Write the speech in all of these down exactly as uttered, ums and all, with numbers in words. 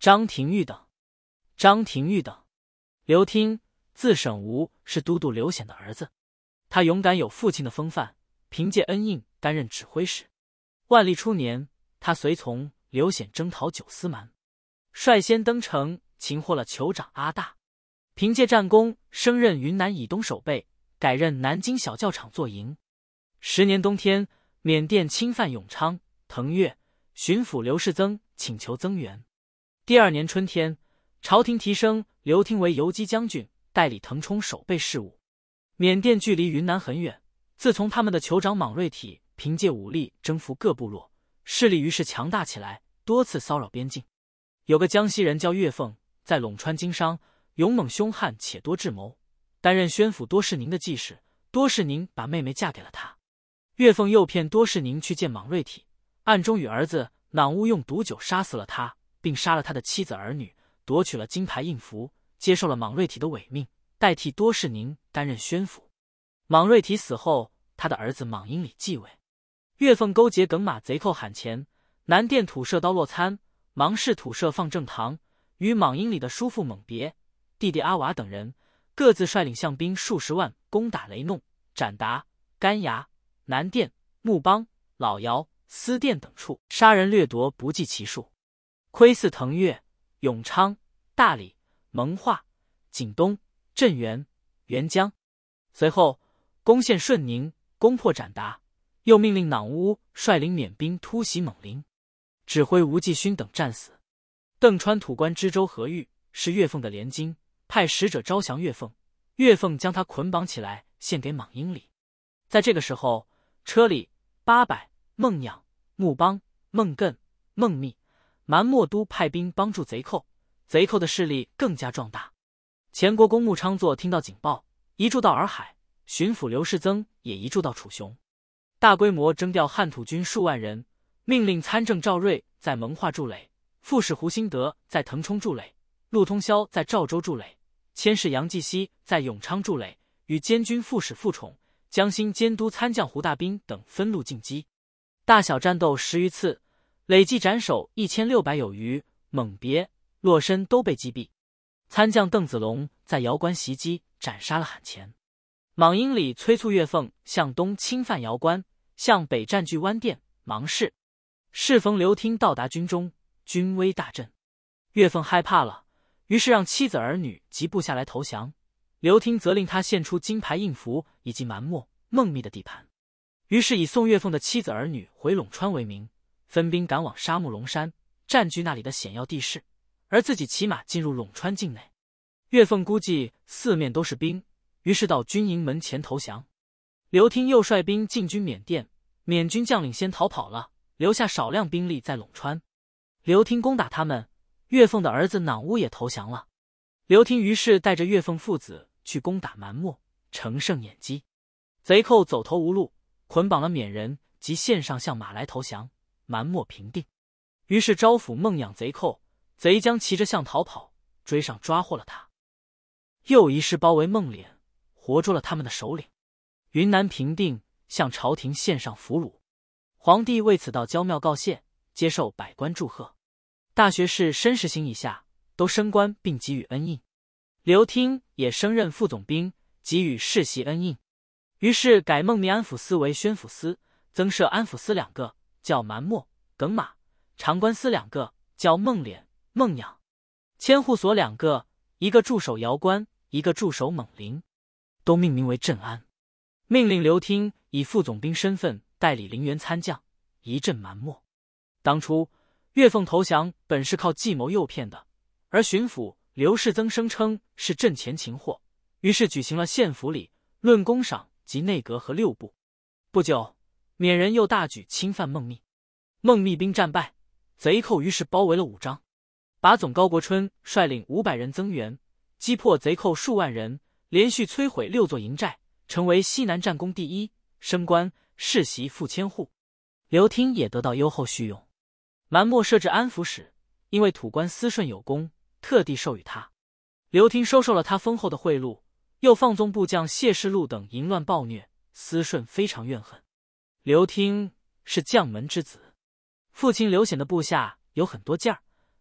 张廷玉等。张廷玉等，刘听，字沈吴，是都督刘显的儿子。他勇敢有父亲的风范，凭借恩印担任指挥使。万历初年，他随从刘显征讨九思蛮，率先登城，擒获了酋长阿大。凭借战功，升任云南以东守备，改任南京小教场做营。十年冬天，缅甸侵犯永昌、腾越，巡抚刘世增请求增援。第二年春天，朝廷提升刘听为游击将军，代理腾冲守备事务。缅甸距离云南很远，自从他们的酋长莽瑞体凭借武力征服各部落，势力于是强大起来，多次骚扰边境。有个江西人叫岳凤，在陇川经商，勇猛凶悍且多智谋，担任宣府多士宁的记事。多士宁把妹妹嫁给了他。岳凤诱骗多士宁去见莽瑞体，暗中与儿子囊乌用毒酒杀死了他，并杀了他的妻子儿女，夺取了金牌印符，接受了莽瑞体的伪命，代替多士宁担任宣府。莽瑞体死后，他的儿子莽英礼继位。岳凤勾结耿马贼寇罕钱，南甸土社刀落参，芒市土社放正堂，与莽英礼的叔父蒙别、弟弟阿瓦等人，各自率领象兵数十万攻打雷弄、展达、甘崖、南甸、木邦、老姚、思甸等处，杀人掠夺不计其数。窥伺腾越、永昌、大理、蒙化、景东、镇元、沅江。随后攻陷顺宁，攻破展达，又命令囊乌率领缅兵突袭蒙陵，指挥吴继勋等战死。邓川土官知州何玉是岳凤的联经，派使者招降岳凤，岳凤将他捆绑起来献给莽英礼。在这个时候，车里、八百、孟养、木邦、孟艮、孟密、蛮莫都派兵帮助贼寇，贼寇的势力更加壮大。前国公穆昌作听到警报，移驻到洱海，巡抚刘世增也移驻到楚雄。大规模征调汉土军数万人，命令参政赵瑞在蒙化驻垒，副使胡兴德在腾冲驻垒，陆通霄在赵州驻垒，佥事杨继熙在永昌驻垒，与监军副使傅宠、江兴监督参将胡大斌等分路进击。大小战斗十余次，累计斩首一千六百有余，蒙别、洛申都被击毙。参将邓子龙在瑶关袭击，斩杀了罕钱。莽英礼催促岳凤向东侵犯瑶关，向北占据湾店、芒市。适逢刘听到达军中，军威大振。岳凤害怕了，于是让妻子儿女及部下来投降。刘听则令他献出金牌印符以及蛮漠、孟密的地盘。于是以送岳凤的妻子儿女回陇川为名，分兵赶往沙木龙山，占据那里的险要地势，而自己骑马进入陇川境内。岳凤估计四面都是兵，于是到军营门前投降。刘听又率兵进军缅甸，缅军将领先逃跑了，留下少量兵力在陇川。刘听攻打他们，岳凤的儿子囊乌也投降了。刘听于是带着岳凤父子去攻打蛮漠，乘胜掩击。贼寇走投无路，捆绑了缅人及线上向马来投降，蛮漠平定。于是招抚孟养贼寇，贼将骑着象逃跑，追上抓获了他。又一师包围孟敛，活捉了他们的首领。云南平定，向朝廷献上俘虏。皇帝为此到焦庙告谢，接受百官祝贺。大学士申时行以下都升官并给予恩印。刘听也升任副总兵，给予世袭恩印。于是改孟密安抚司为宣抚司，增设安抚司两个，叫蛮漠、耿马；长官司两个，叫孟敛、孟养；千户所两个，一个驻守瑶关，一个驻守蒙陵，都命名为镇安。命令刘听以副总兵身份代理陵园参将，一镇蛮漠。当初岳凤投降本是靠计谋诱骗的，而巡抚刘世增声称是阵前擒获，于是举行了献俘礼、论功赏及内阁和六部。不久，缅人又大举侵犯孟密，孟密兵战败，贼寇于是包围了武章。把总高国春率领五百人增援，击破贼寇数万人，连续摧毁六座营寨，成为西南战功第一，升官世袭副千户。刘听也得到优厚叙用。蛮漠设置安抚使，因为土官司顺有功，特地授予他。刘听收受了他丰厚的贿赂，又放纵部将谢世禄等淫乱暴虐，司顺非常怨恨。刘听是将门之子，父亲刘显的部下有很多件儿，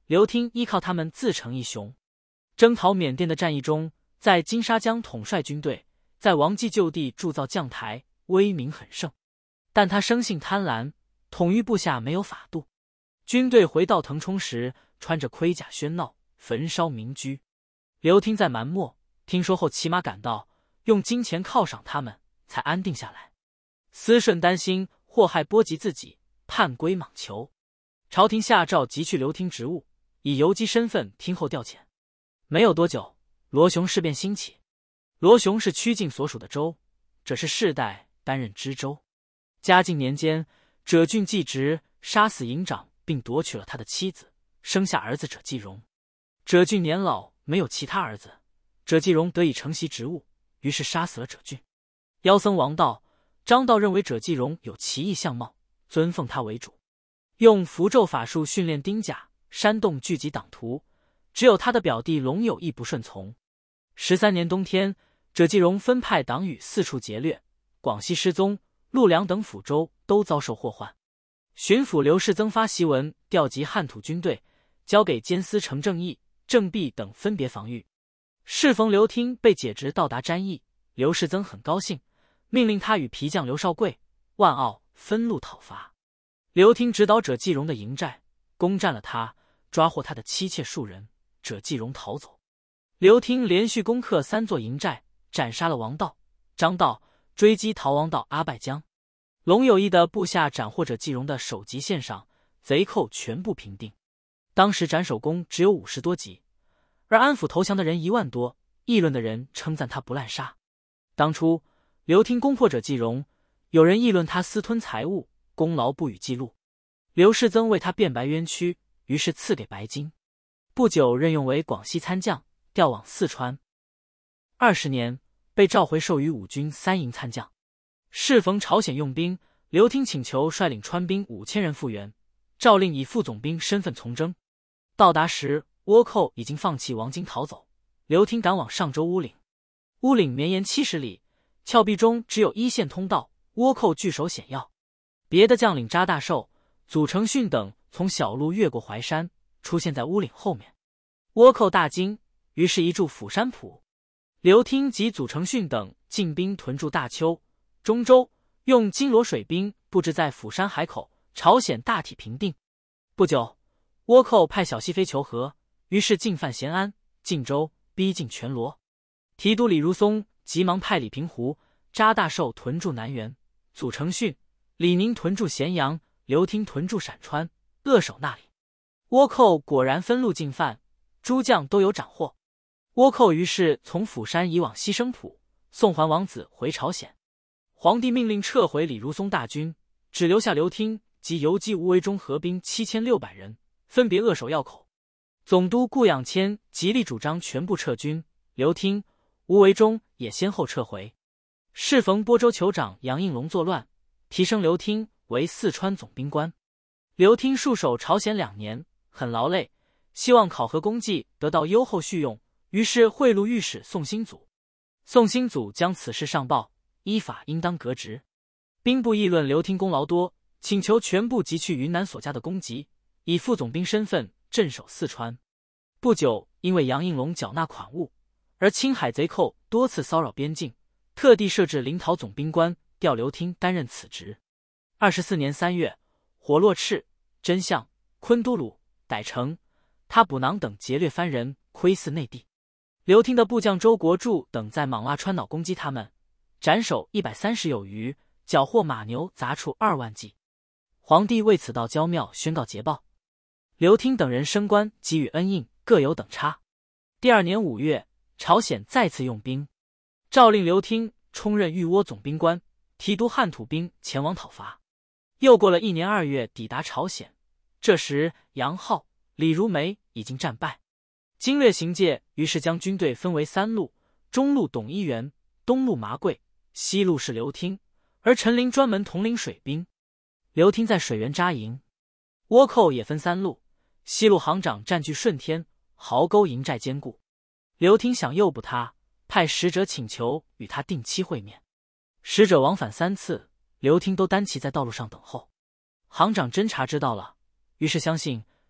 刘听依靠他们自成一雄。征讨缅甸的战役中，在金沙江统帅军队，在王继就地铸造将台，威名很盛。但他生性贪婪，统御部下没有法度。军队回到腾冲时，穿着盔甲喧闹，焚烧民居。刘听在蛮漠听说后，骑马赶到，用金钱犒赏他们，才安定下来。司顺担心祸害波及自己，叛归莽求。朝廷下诏急去刘听职务，以游击身份听候调遣。没有多久，罗雄事变兴起。罗雄是曲靖所属的州，这是世代担任知州。嘉靖年间，者俊继职，杀死营长，并夺取了他的妻子，生下儿子者继荣。者俊年老，没有其他儿子，者继荣得以承袭职务，于是杀死了者俊。妖僧王道、张道认为者继荣有奇异相貌，尊奉他为主，用符咒法术训练丁甲，煽动聚集党徒。只有他的表弟龙友义不顺从。十三年冬天，者继荣分派党羽四处劫掠，广西失踪，陆良等府州都遭受祸患。巡抚刘世增发檄文，调集汉土军队，交给监司程正义、郑弼等分别防御。适逢刘听被解职到达詹义，刘世增很高兴，命令他与皮将刘少贵、万傲分路讨伐。刘听指导者继荣的营寨，攻占了他，抓获他的妻妾数人，者继荣逃走。刘听连续攻克三座营寨，斩杀了王道、张道，追击逃亡到阿拜江。龙有义的部下斩获者继荣的首级献上，贼寇全部平定。当时斩首功只有五十多级，而安抚投降的人一万多，议论的人称赞他不滥杀。当初刘听攻破者继荣，有人议论他私吞财物，功劳不予记录。刘世增为他辩白冤屈，于是赐给白金。不久任用为广西参将，调往四川。二十年，被召回授予五军三营参将。适逢朝鲜用兵，刘听请求率领川兵五千人复员，诏令以副总兵身份从征。到达时，倭寇已经放弃王京逃走。刘听赶往上州乌岭。乌岭绵延七十里，峭壁中只有一线通道，倭寇据守险要。别的将领查大寿、祖承训等从小路越过淮山，出现在乌岭后面。倭寇大惊，于是移驻釜山浦。刘听及祖承训等进兵屯驻大邱、中州，用金罗水兵布置在釜山海口，朝鲜大体平定。不久，倭寇派小西飞求和，于是进犯咸安、晋州，逼近全罗。提督李如松急忙派李平湖、查大寿屯驻南原，祖承训、李宁屯驻咸阳，刘听屯驻陕川，扼守那里。倭寇果然分路进犯，诸将都有斩获。倭寇于是从釜山移往西生浦，送还王子回朝鲜。皇帝命令撤回李如松大军，只留下刘听及游击吴维忠合兵七千六百人，分别扼守要口。总督顾养谦极力主张全部撤军，刘听、吴维忠也先后撤回。适逢播州酋长杨应龙作乱，提升刘听为四川总兵官。刘听戍守朝鲜两年，很劳累，希望考核功绩得到优厚叙用，于是贿赂御史宋兴祖。宋兴祖将此事上报，依法应当革职。兵部议论刘听功劳多，请求全部急去云南所加的功绩，以副总兵身份镇守四川。不久，因为杨应龙缴纳款物，而青海贼寇多次骚扰边境，特地设置临洮总兵官，调刘听担任此职。二十四年三月，火落赤、真相、昆都鲁、傣城、他补囊等劫掠番人，窥伺内地。刘听的部将周国柱等在莽洼川岛攻击他们，斩首一百三十有余，缴获马牛杂畜二万骑。皇帝为此到焦庙宣告捷报。刘听等人升官给予恩印，各有等差。第二年五月，朝鲜再次用兵，诏令刘听充任御倭总兵官，提督汉土兵前往讨伐。又过了一年二月，抵达朝鲜。这时杨浩、李如梅已经战败。经略行介于是将军队分为三路：中路董一元，东路麻贵，西路是刘听，而陈琳专门统领水兵。刘听在水源扎营。倭寇也分三路，西路行长占据顺天、壕沟营寨坚固。刘听想诱捕他，派使者请求与他定期会面。使者往返三次，刘听都单骑在道路上等候。行长侦察知道了，于是相信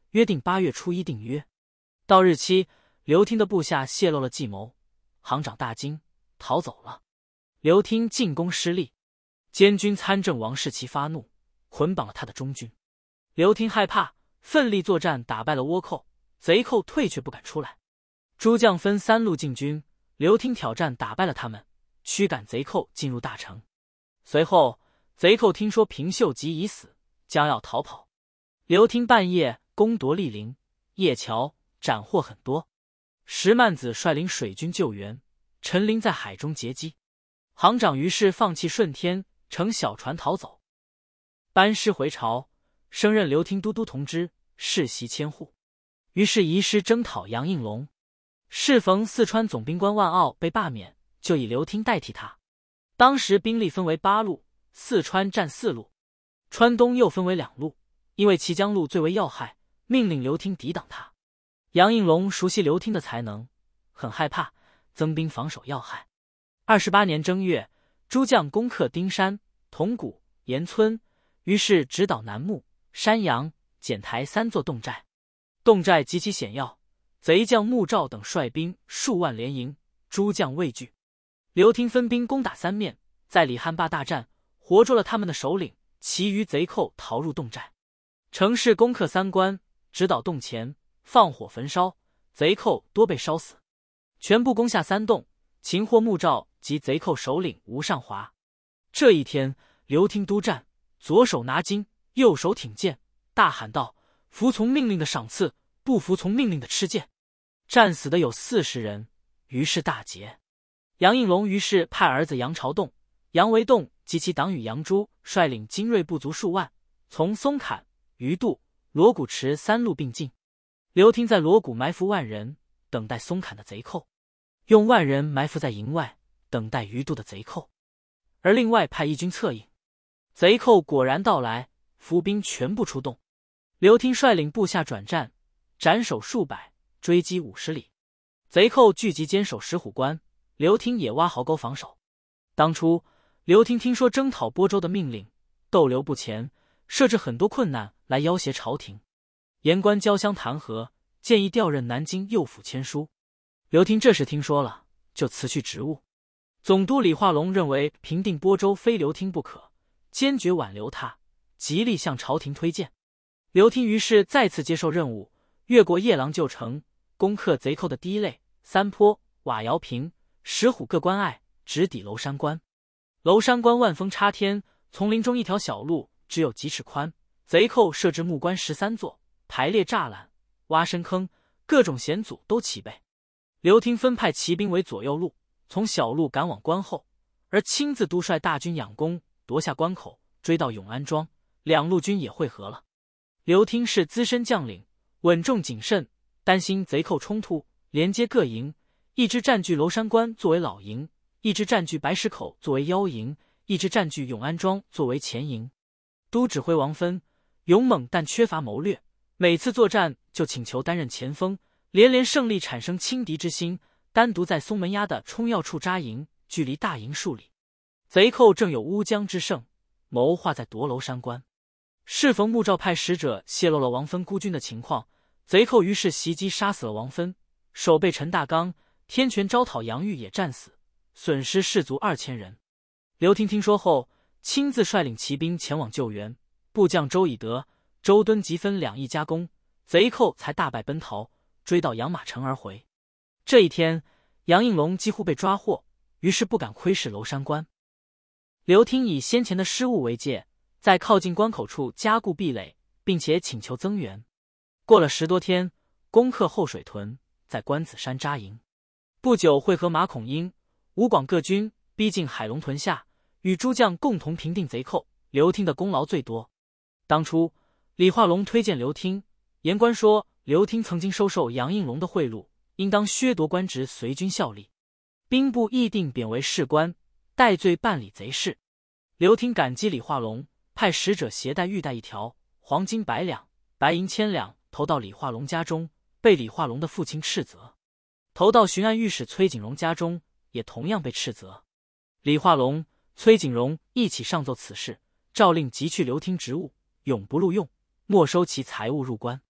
约定八月初一定约。到日期，刘听的部下泄露了计谋，行长大惊，逃走了。刘听进攻失利，监军参政王士祺发怒，捆绑了他的中军。刘听害怕，奋力作战，打败了倭寇，贼寇退却不敢出来。诸将分三路进军，刘听挑战打败了他们，驱赶贼寇进入大城。随后，贼寇听说平秀吉已死，将要逃跑。刘听半夜攻夺莅陵、叶桥，斩获很多。石曼子率领水军救援，陈琳在海中截击。行长于是放弃顺天，乘小船逃走。班师回朝，升任刘听都督同知，世袭千户。于是移师征讨杨应龙。适逢四川总兵官万骜被罢免，就以刘听代替他。当时兵力分为八路，四川占四路，川东又分为两路，因为齐江路最为要害，命令刘听抵挡他。杨应龙熟悉刘听的才能，很害怕，增兵防守要害。二十八年正月，诸将攻克丁山、铜鼓、岩村，于是直捣南木、山阳、简台三座洞寨。洞寨极其险要，贼将穆兆等率兵数万连营，诸将畏惧。刘听分兵攻打三面，在李汉坝大战，活捉了他们的首领，其余贼寇逃入洞寨。程氏攻克三关，直捣洞前，放火焚烧，贼寇多被烧死。全部攻下三洞，擒获穆兆及贼寇首领吴尚华。这一天，刘听督战，左手拿巾，右手挺剑，大喊道：服从命令的赏赐，不服从命令的吃剑。战死的有四十人，于是大捷。杨应龙于是派儿子杨朝栋、杨维栋及其党羽杨朱率领精锐部族数万，从松坎、鱼渡、锣鼓池三路并进。刘听在锣鼓埋伏万人，等待松坎的贼寇，用万人埋伏在营外，等待鱼渡的贼寇，而另外派一军策应。贼寇果然到来，伏兵全部出动。刘听率领部下转战，斩首数百，追击五十里。贼寇聚集坚守石虎关，刘听也挖壕沟防守。当初刘听听说征讨播州的命令，逗留不前，设置很多困难来要挟朝廷。言官交相弹劾，建议调任南京右府签书。刘听这时听说了，就辞去职务。总督李化龙认为平定播州非刘听不可，坚决挽留他，极力向朝廷推荐。刘听于是再次接受任务，越过夜郎旧城，攻克贼寇的第一类、三坡、瓦窑坪、石虎各关隘，直抵娄山关。娄山关万峰插天，丛林中一条小路只有几尺宽，贼寇设置木关十三座，排列栅栏，挖深坑，各种险阻都齐备。刘听分派骑兵为左右路，从小路赶往关后，而亲自督率大军仰攻，夺下关口，追到永安庄，两路军也会合了。刘听是资深将领，稳重谨慎，担心贼寇冲突，连接各营，一支占据娄山关作为老营，一支占据白石口作为腰营，一支占据永安庄作为前营。都指挥王芬勇猛但缺乏谋略，每次作战就请求担任前锋，连连胜利产生轻敌之心，单独在松门崖的冲要处扎营，距离大营数里。贼寇正有乌江之胜，谋划在夺娄山关。适逢穆兆派使者泄露了王芬孤军的情况，贼寇于是袭击杀死了王芬，守备陈大刚、天权招讨杨玉也战死，损失士卒二千人。刘听听说后，亲自率领骑兵前往救援，部将周以德、周敦即分两翼夹攻，贼寇才大败奔逃，追到养马城而回。这一天，杨应龙几乎被抓获，于是不敢窥视娄山关。刘听以先前的失误为戒，在靠近关口处加固壁垒，并且请求增援。过了十多天，攻克后水屯，在关子山扎营。不久会合马孔英、吴广各军，逼近海龙屯下，与诸将共同平定贼寇。刘听的功劳最多。当初李化龙推荐刘听，言官说刘听曾经收受杨应龙的贿赂，应当削夺官职，随军效力。兵部议定贬为士官，戴罪办理贼事。刘听感激李化龙，派使者携带玉带一条，黄金百两，白银千两，投到李化龙家中，被李化龙的父亲斥责。投到巡按御史崔景荣家中，也同样被斥责。李化龙、崔景荣一起上奏此事，诏令急去刘听职务，永不录用，没收其财物入关。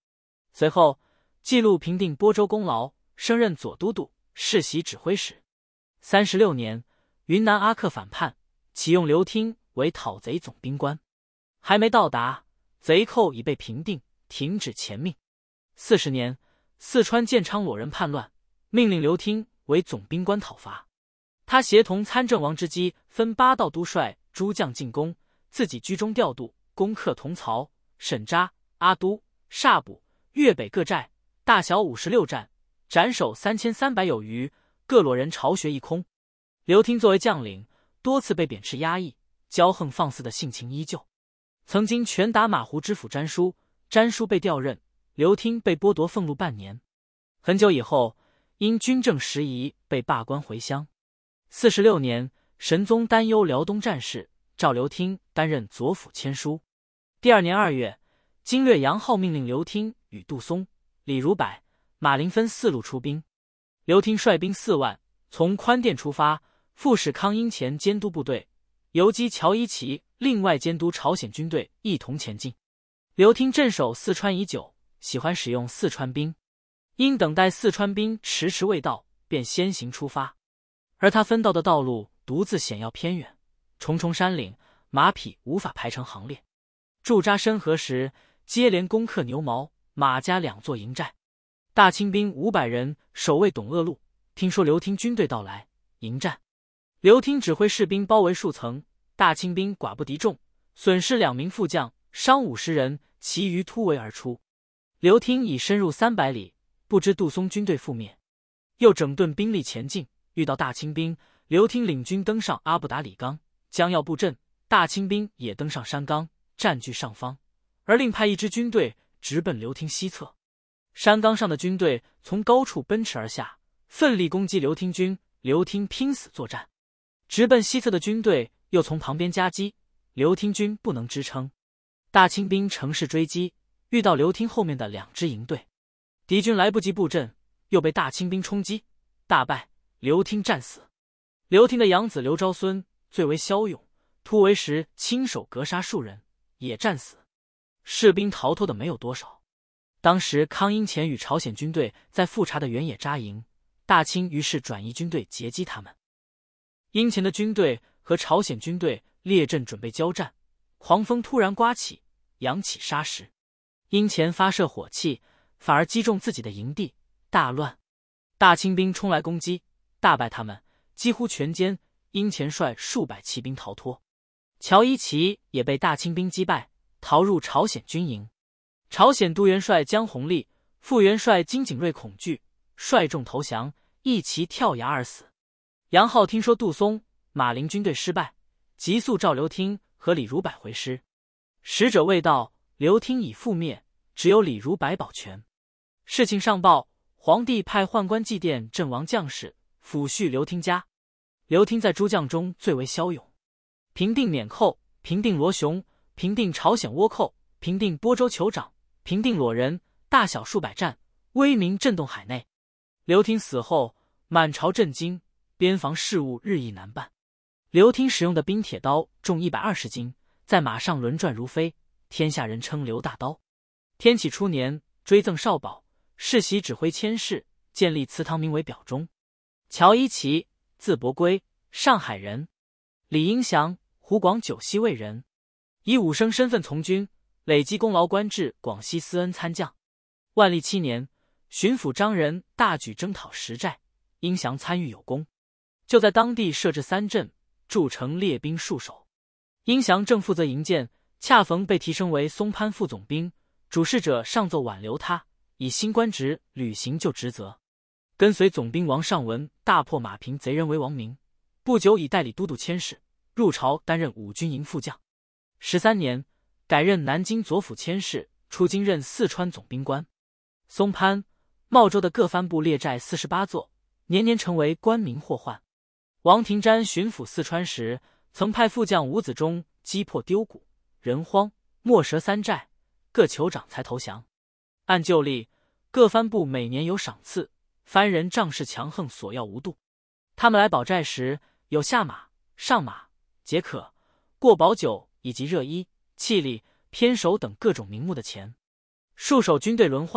随后记录平定播州功劳，升任左都督、世袭指挥使。三十六年，云南阿克反叛，启用刘听为讨贼总兵官。还没到达，贼寇已被平定，停止前命。四十年，四川建昌裸人叛乱，命令刘听为总兵官讨伐。他协同参政王之基分八道督帅诸将进攻，自己居中调度，攻克同曹、沈扎、阿都、煞卜、粤北各寨，大小五十六战，斩首三千三百有余，各裸人巢穴一空。刘听作为将领，多次被贬斥压抑，骄横放肆的性情依旧。曾经拳打马胡知府詹书，詹书被调任，刘听被剥夺俸禄半年。很久以后，因军政时宜被罢官回乡。四十六年，神宗担忧辽东战事，召刘听担任左辅签书。第二年二月，经略杨浩命令刘听与杜松、李如柏、马林分四路出兵。刘听率兵四万，从宽甸出发，副使康英前监督部队，游击乔一齐另外监督朝鲜军队一同前进。刘听镇守四川已久，喜欢使用四川兵，因等待四川兵迟迟未到，便先行出发。而他分到的道路独自险要偏远，重重山岭，马匹无法排成行列。驻扎深河时，接连攻克牛毛、马家两座营寨。大清兵五百人守卫董鄂路，听说刘听军队到来，迎战。刘听指挥士兵包围数层，大清兵寡不敌众，损失两名副将，伤五十人，其余突围而出。刘听已深入三百里，不知杜松军队覆灭，又整顿兵力前进。遇到大清兵，刘听领军登上阿布达里冈，将要布阵，大清兵也登上山冈，占据上方，而另派一支军队直奔刘听西侧。山冈上的军队从高处奔驰而下，奋力攻击刘听军，刘听拼死作战。直奔西侧的军队又从旁边夹击，刘听军不能支撑。大清兵乘势追击，遇到刘听后面的两支营队，敌军来不及布阵，又被大清兵冲击，大败，刘听战死。刘听的养子刘昭孙最为骁勇，突围时亲手格杀数人，也战死。士兵逃脱的没有多少。当时康英前与朝鲜军队在富察的原野扎营，大清于是转移军队截击他们。英前的军队和朝鲜军队列阵准备交战，狂风突然刮起，扬起沙石。英前发射火器，反而击中自己的营地，大乱。大清兵冲来攻击，大败他们，几乎全歼。英前率数百骑兵逃脱，乔一齐也被大清兵击败，逃入朝鲜军营。朝鲜都元帅江弘立、副元帅金景瑞恐惧，率众投降，一齐跳崖而死。杨浩听说杜松、马林军队失败，急速召刘听和李如柏回师。使者未到，刘听已覆灭，只有李如柏保全。事情上报，皇帝派宦官祭奠阵亡将士，抚恤刘听家。刘听在诸将中最为骁勇，平定缅寇，平定罗雄，平定朝鲜倭寇，平定播州酋长，平定裸人，大小数百战，威名震动海内。刘听死后，满朝震惊，边防事务日益难办。刘听使用的冰铁刀重一百二十斤，在马上轮转如飞，天下人称刘大刀。天启初年，追赠少保，世袭指挥佥事，建立祠堂，名为表忠。乔一齐，字伯圭，上海人；李英祥，湖广九溪卫人，以武生身份从军，累积功劳，官至广西司恩参将。万历七年，巡抚张仁大举征讨石寨，英祥参与有功，就在当地设置三镇，筑城列兵戍守。英祥正负责营建，恰逢被提升为松潘副总兵，主事者上奏挽留他，以新官职履行旧职责。跟随总兵王尚文大破马平贼人为王明，不久已代理都督佥事，入朝担任五军营副将。十三年，改任南京左辅佥事，出京任四川总兵官。松潘、茂州的各藩部列寨四十八座，年年成为官民祸患。王廷瞻巡抚四川时，曾派副将吴子忠击破丢谷、仁荒、墨蛇三寨，各酋长才投降。按旧例，各藩部每年有赏赐，藩人仗势强横，索要无度。他们来保寨时，有下马、上马、解渴、过宝酒以及热衣、器力、偏手等各种名目的钱。戍守军队轮换，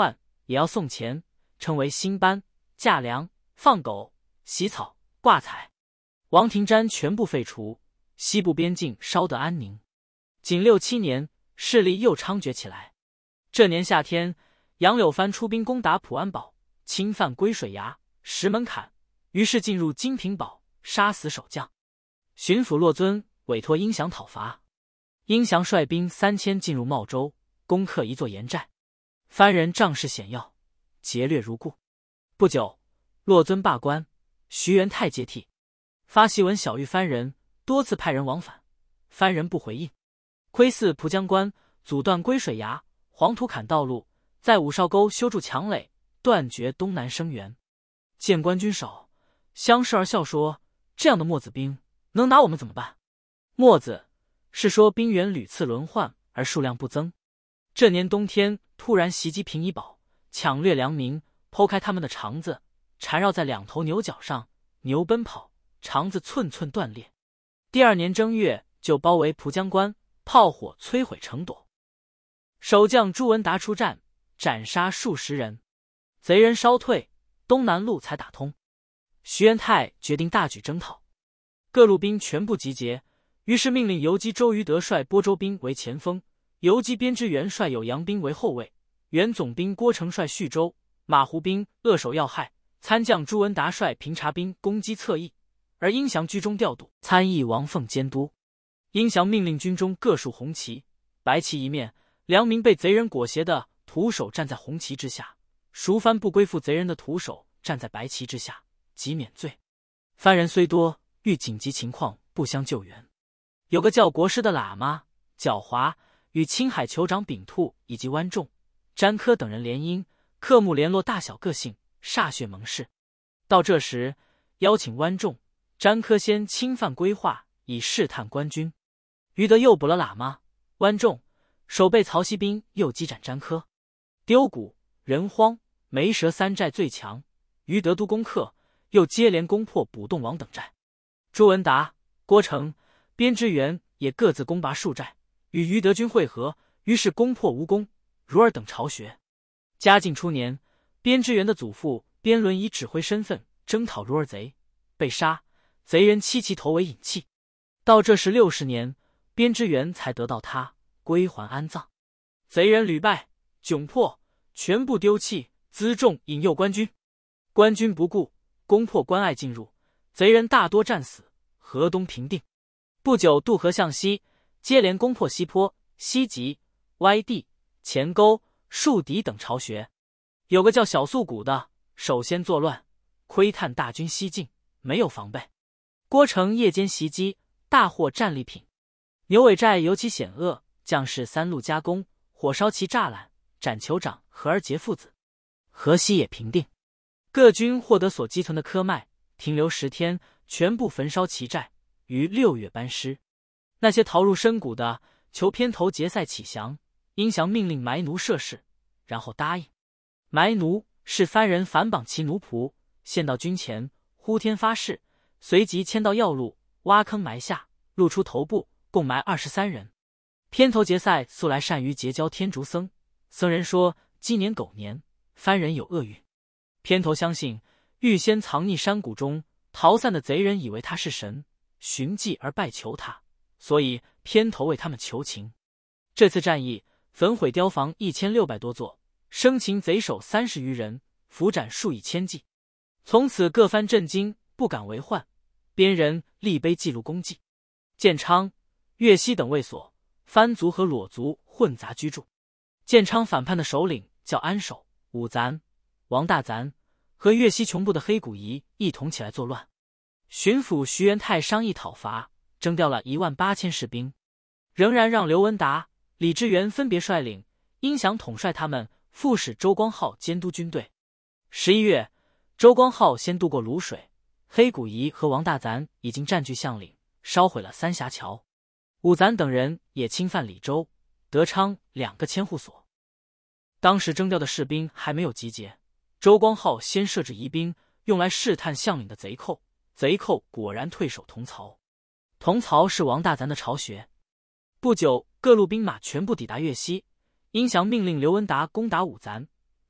也要送钱，称为兴班、价粮、放狗、洗草、挂彩。王庭瞻全部废除，西部边境稍得安宁。仅六七年，势力又猖獗起来。这年夏天，杨柳藩出兵攻打普安堡，侵犯归水崖、石门坎，于是进入金平堡，杀死守将。巡抚骆遵委托殷祥讨伐，殷祥率兵三千进入茂州，攻克一座盐寨。藩人仗势险要，劫掠如故。不久，骆遵罢官，徐元泰接替。发檄文晓谕藩人，多次派人往返，藩人不回应。窥伺蒲江关，阻断归水崖、黄土坎道路，在五哨沟修筑墙垒，断绝东南生源。见官军少，相视而笑说：“这样的墨子兵能拿我们怎么办？”墨子是说兵员屡次轮换而数量不增。这年冬天突然袭击平夷堡，抢掠良民，剖开他们的肠子，缠绕在两头牛角上，牛奔跑，肠子寸寸断裂。第二年正月就包围蒲江关，炮火摧毁城垛。守将朱文达出战，斩杀数十人，贼人稍退，东南路才打通。徐元泰决定大举征讨，各路兵全部集结，于是命令游击周瑜德率播州兵为前锋，游击编支元帅有杨兵为后卫，原总兵郭成率叙州，马胡兵扼守要害，参将朱文达率平察兵攻击侧翼，而殷祥居中调度，参议王凤监督。殷祥命令军中各竖红旗，白旗一面，良民被贼人裹挟的徒手站在红旗之下，赎藩不归附贼人的徒手站在白旗之下，即免罪。藩人虽多，遇紧急情况不相救援。有个叫国师的喇嘛狡猾，与青海酋长秉兔以及湾仲、詹科等人联姻，刻木联络大小个性，歃血盟誓。到这时，邀请湾仲、詹科先侵犯规划，以试探官军。于德诱捕了喇嘛、湾仲，守备曹溪兵又击斩詹科。丢谷、仁荒、梅蛇三寨最强，于德都攻克，又接连攻破卜洞王等寨。朱文达、郭成、编支元也各自攻拔数寨，与于德军会合，于是攻破吴宫、如儿等巢穴。嘉靖初年，编支元的祖父编伦以指挥身份征讨如儿贼，被杀，贼人弃其头为引器。到这时六十年，编支元才得到他，归还安葬。贼人屡败窘迫，全部丢弃辎重引诱官军，官军不顾，攻破关隘进入，贼人大多战死，河东平定。不久渡河向西，接连攻破西坡、西极、歪地、前沟、树敌等巢穴。有个叫小素谷的，首先作乱，窥探大军西进，没有防备。郭成夜间袭击，大获战利品。牛尾寨尤其险恶，将士三路夹攻，火烧其栅栏，斩酋长何而杰父子。河西也平定，各军获得所积存的科麦，停留十天，全部焚烧其寨，于六月班师。那些逃入深谷的，求偏头结塞起降，殷祥命令埋奴设事，然后答应。埋奴是番人反绑其奴仆，献到军前，呼天发誓，随即迁到要路，挖坑埋下，露出头部，共埋二十三人。偏头结塞素来善于结交天竺僧，僧人说今年狗年，番人有厄运。偏头相信，预先藏匿山谷中，逃散的贼人以为他是神，寻迹而拜求他，所以偏头为他们求情。这次战役焚毁碉房一千六百多座，生擒贼首三十余人，俘斩数以千计。从此各藩震惊，不敢为患，边人立碑记录功绩。建昌、岳西等卫所，番族和裸族混杂居住。建昌反叛的首领叫安守、武咱、王大咱，和岳西穷部的黑谷仪一同起来作乱。巡抚徐元泰商议讨伐，征调了一万八千士兵，仍然让刘文达、李志源分别率领，殷祥统帅他们，副使周光浩监督军队。十一月，周光浩先渡过泸水，黑谷仪和王大咱已经占据相岭，烧毁了三峡桥。武咱等人也侵犯李州、德昌两个千户所。当时征调的士兵还没有集结，周光浩先设置疑兵，用来试探相岭的贼寇。贼寇果然退守同曹，同曹是王大咱的巢穴。不久，各路兵马全部抵达岳西。殷祥命令刘文达攻打武咱，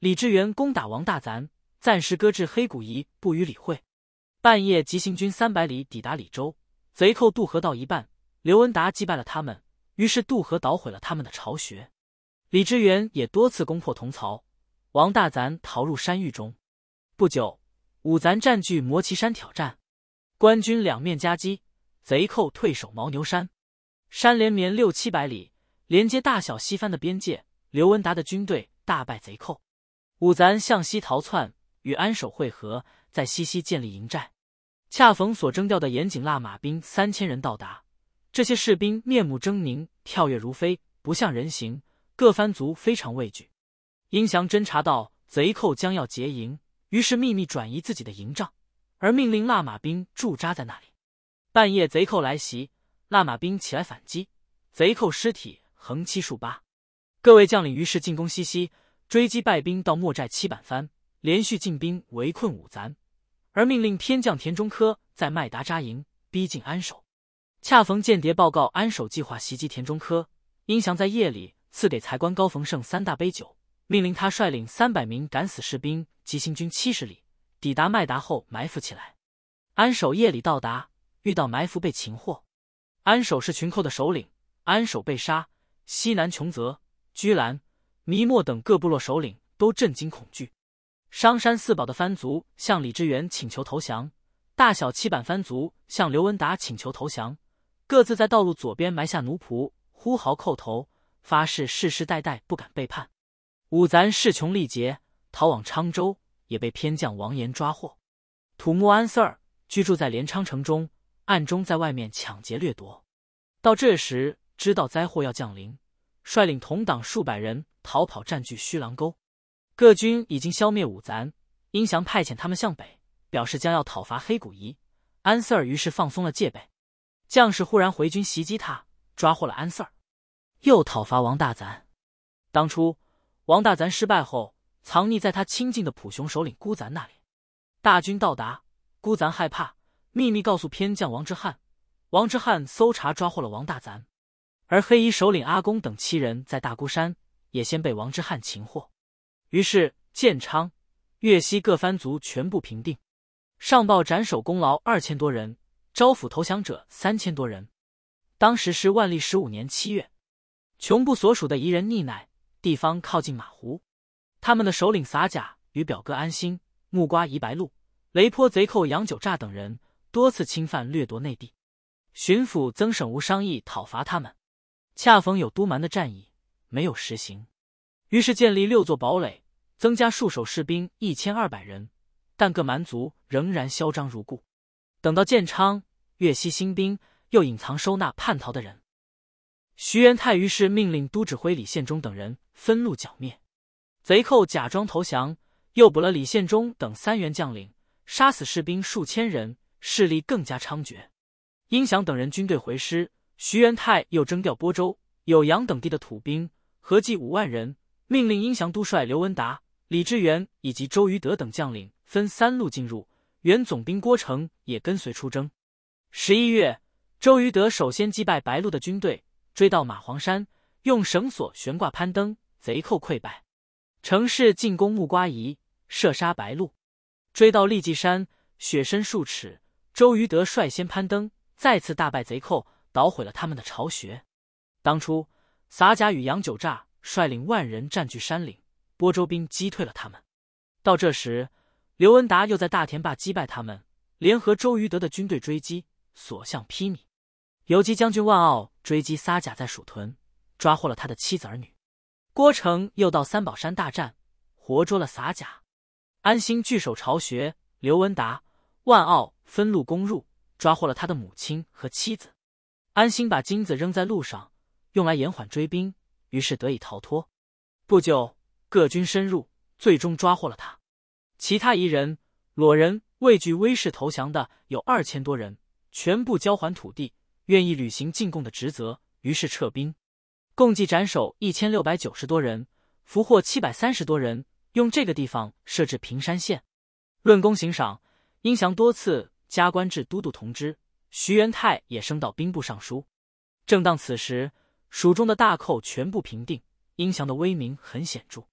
李知源攻打王大咱，暂时搁置黑谷夷，不予理会。半夜急行军三百里抵达李州，贼寇渡河到一半，刘文达击败了他们，于是渡河捣毁了他们的巢穴。李知源也多次攻破同巢，王大咱逃入山狱中。不久，五咱占据摩旗山挑战，官军两面夹击，贼寇退守牦牛山。山连绵六七百里，连接大小西番的边界。刘文达的军队大败贼寇，五咱向西逃窜，与安守会合，在西溪建立营寨。恰逢所征调的盐井腊马兵三千人到达，这些士兵面目狰狞，跳跃如飞，不像人形，各番族非常畏惧。殷祥侦察到贼寇将要劫营，于是秘密转移自己的营帐，而命令腊马兵驻扎在那里。半夜贼寇来袭，腊马兵起来反击，贼寇尸体横七竖八。各位将领于是进攻西溪，追击败兵到莫寨七板番，连续进兵围困五咱，而命令偏将田中科在麦达扎营，逼近安守。恰逢间谍报告安守计划袭击田中科，殷祥在夜里赐给才官高逢胜三大杯酒，命令他率领三百名敢死士兵急行军七十里，抵达麦达后埋伏起来。安守夜里到达，遇到埋伏被擒获。安守是群寇的首领，安守被杀，西南琼泽、居兰、弥墨等各部落首领都震惊恐惧。商山四宝的番族向李知源请求投降，大小七板番族向刘文达请求投降，各自在道路左边埋下奴仆，呼号叩头，发誓世世代代不敢背叛。五咱势穷力竭，逃往昌州，也被偏将王延抓获。土木安 Sir 居住在连昌城中，暗中在外面抢劫掠夺。到这时知道灾祸要降临，率领同党数百人逃跑，占据虚狼沟。各军已经消灭五咱，殷祥派遣他们向北，表示将要讨伐黑谷夷。安 Sir 于是放松了戒备。将士忽然回军袭击他，抓获了安 Sir， 又讨伐王大咱。当初王大咱失败后，藏匿在他亲近的普雄首领孤咱那里。大军到达，孤咱害怕，秘密告诉偏将王之汉。王之汉搜查抓获了王大咱，而黑衣首领阿公等七人在大孤山也先被王之汉擒获。于是建昌、粤西各番族全部平定，上报斩首功劳二千多人，招抚投降者三千多人。当时是万历十五年七月，穷部所属的夷人逆乃地方靠近马湖，他们的首领撒甲与表哥安兴、木瓜夷白鹿、雷坡贼寇杨九乍等人多次侵犯掠夺内地。巡抚曾省吾商议讨伐他们，恰逢有都蛮的战役，没有实行，于是建立六座堡垒，增加戍守士兵一千二百人，但各蛮族仍然嚣张如故。等到建昌、粤西兴兵，又隐藏收纳叛逃的人。徐元泰于是命令都指挥李献忠等人分路剿灭贼寇，假装投降，诱捕了李献忠等三员将领，杀死士兵数千人，势力更加猖獗。殷祥等人军队回师，徐元泰又征调播州、酉阳等地的土兵，合计五万人，命令殷祥督帅刘文达、李知源以及周瑜德等将领分三路进入，原总兵郭成也跟随出征。十一月，周瑜德首先击败白鹿的军队，追到马黄山，用绳索悬挂攀登，贼寇溃败。程氏进攻木瓜夷，射杀白鹿，追到利济山，雪深数尺，周瑜德率先攀登，再次大败贼寇，捣毁了他们的巢穴。当初撒甲与杨九乍率领万人占据山岭，播州兵击退了他们。到这时，刘文达又在大田坝击败他们，联合周瑜德的军队追击，所向披靡。游击将军万傲追击撒甲在蜀屯，抓获了他的妻子儿女。郭成又到三宝山大战，活捉了撒甲。安兴据守巢穴，刘文达、万傲分路攻入，抓获了他的母亲和妻子。安兴把金子扔在路上，用来延缓追兵，于是得以逃脱。不久，各军深入，最终抓获了他。其他夷人、裸人畏惧威势投降的有二千多人，全部交还土地，愿意履行进贡的职责，于是撤兵。共计斩首一千六百九十多人，俘获七百三十多人，用这个地方设置平山县。论功行赏，殷祥多次加官至都督同知，徐元泰也升到兵部尚书。正当此时，蜀中的大寇全部平定，殷祥的威名很显著。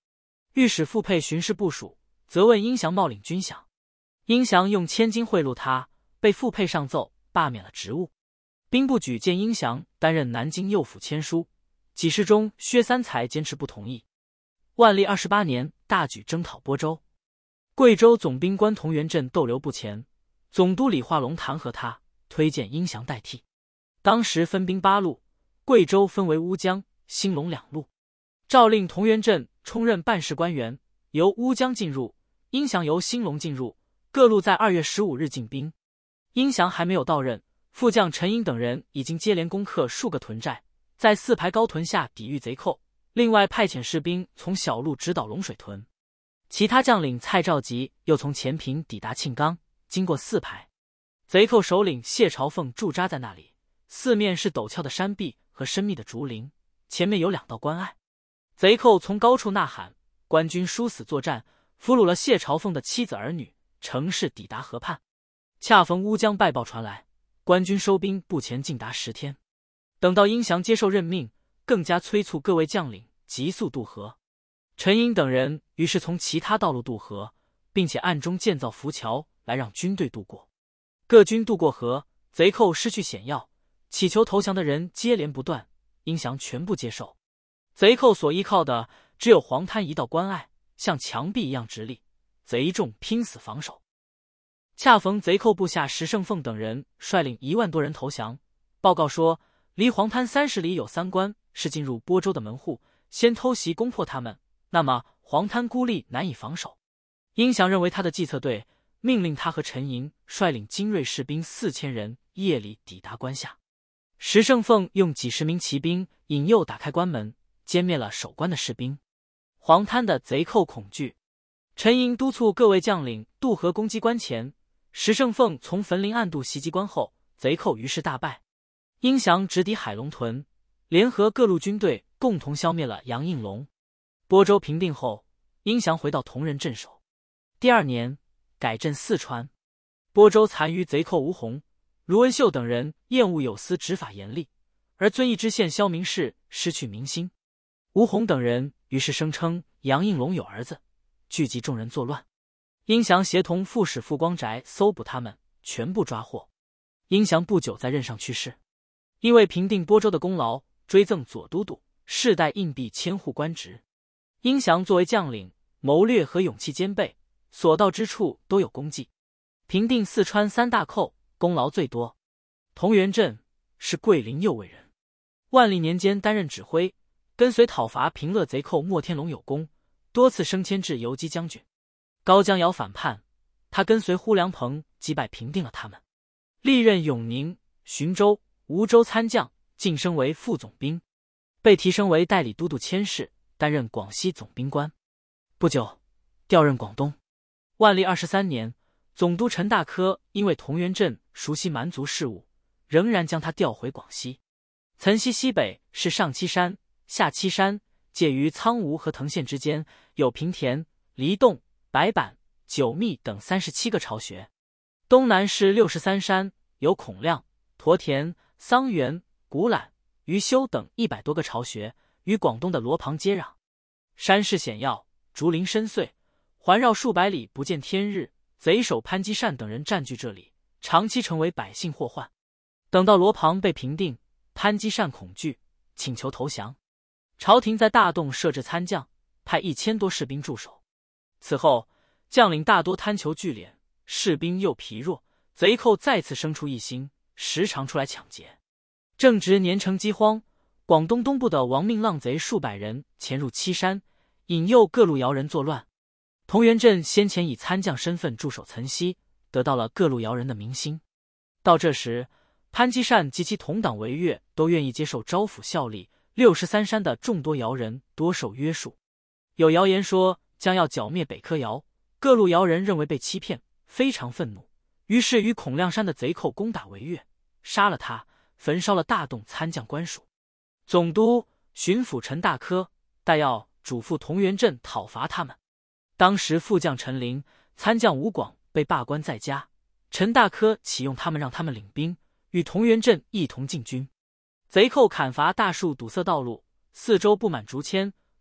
御史傅佩巡视部署，责问殷祥冒领军饷。殷祥用千金贿赂他，被傅佩上奏罢免了职务。兵部举荐殷祥担任南京右辅签书，给事中薛三才坚持不同意。万历二十八年，大举征讨播州。贵州总兵官童元振逗留不前，总督李化龙弹劾他，推荐殷祥代替。当时分兵八路，贵州分为乌江、兴隆两路，诏令童元振充任办事官员，由乌江进入，殷祥由兴隆进入，各路在二月十五日进兵。殷祥还没有到任，副将陈英等人已经接连攻克数个屯寨，在四排高屯下抵御贼寇，另外派遣士兵从小路直捣龙水屯。其他将领蔡兆吉又从前坪抵达庆冈，经过四排，贼寇首领谢朝凤驻扎在那里，四面是陡峭的山壁和深密的竹林，前面有两道关隘。贼寇从高处呐喊，官军殊死作战，俘虏了谢朝凤的妻子儿女，乘势抵达河畔。恰逢乌江败报传来，官军收兵不前竟达十天。等到殷祥接受任命，更加催促各位将领急速渡河。陈英等人于是从其他道路渡河，并且暗中建造浮桥来让军队渡过。各军渡过河，贼寇失去险要，乞求投降的人接连不断，殷祥全部接受。贼寇所依靠的只有黄滩一道关隘，像墙壁一样直立，贼众拼死防守。恰逢贼寇部下石胜凤等人率领一万多人投降，报告说离黄滩三十里有三关，是进入播州的门户，先偷袭攻破他们，那么黄滩孤立难以防守。殷祥认为他的计策对，命令他和陈莹率领精锐士兵四千人夜里抵达关下。石胜凤用几十名骑兵引诱打开关门，歼灭了守关的士兵。黄滩的贼寇恐惧，陈莹督促各位将领渡河攻击关前。石胜凤从汾林暗渡袭击关后，贼寇于是大败。殷祥直抵海龙屯，联合各路军队共同消灭了杨应龙。播州平定后，殷祥回到同仁镇守。第二年，改镇四川。播州残余贼寇吴洪、卢文秀等人厌恶有司执法严厉，而遵义知县萧明士失去民心。吴洪等人于是声称杨应龙有儿子，聚集众人作乱。殷祥协同副使傅光宅搜捕他们，全部抓获。殷祥不久在任上去世，因为平定播州的功劳，追赠左都督，世代印币千户官职。殷祥作为将领，谋略和勇气兼备，所到之处都有功绩。平定四川三大寇，功劳最多。童元振是桂林右卫人，万历年间担任指挥，跟随讨伐平乐贼寇莫天龙有功，多次升迁至游击将军。高江瑶反叛，他跟随呼良鹏击败平定了他们，历任永宁、浔州、梧州参将，晋升为副总兵，被提升为代理都督佥事，担任广西总兵官。不久调任广东。万历二十三年，总督陈大科因为童元振熟悉蛮族事务，仍然将他调回广西。岑溪西北是上七山、下七山，介于苍梧和藤县之间，有平田、黎洞、白板、九密等三十七个巢穴。东南是六十三山，有孔亮、驼田、桑园、古榄、余修等一百多个巢穴，与广东的罗旁接壤。山势险要，竹林深邃，环绕数百里不见天日。贼首潘基善等人占据这里，长期成为百姓祸患。等到罗旁被平定，潘基善恐惧，请求投降。朝廷在大洞设置参将，派一千多士兵驻守。此后，将领大多贪求聚敛，士兵又疲弱，贼寇再次生出异心，时常出来抢劫。正值年成饥荒，广东东部的亡命浪贼数百人潜入七山，引诱各路瑶人作乱。童元振先前以参将身份驻守岑溪，得到了各路瑶人的民心。到这时，潘基善及其同党韦岳都愿意接受招抚效力，六十三山的众多瑶人多受约束。有谣言说将要剿灭北柯瑶，各路瑶人认为被欺骗，非常愤怒，于是与孔亮山的贼寇攻打韦岳，杀了他，焚烧了大洞参将官署。总督、巡抚陈大科但要嘱咐童元振讨伐他们。当时副将陈琳、参将吴广被罢官在家，陈大科启用他们，让他们领兵，与童元振一同进军。贼寇砍伐大树，堵塞道路，四周布满竹签。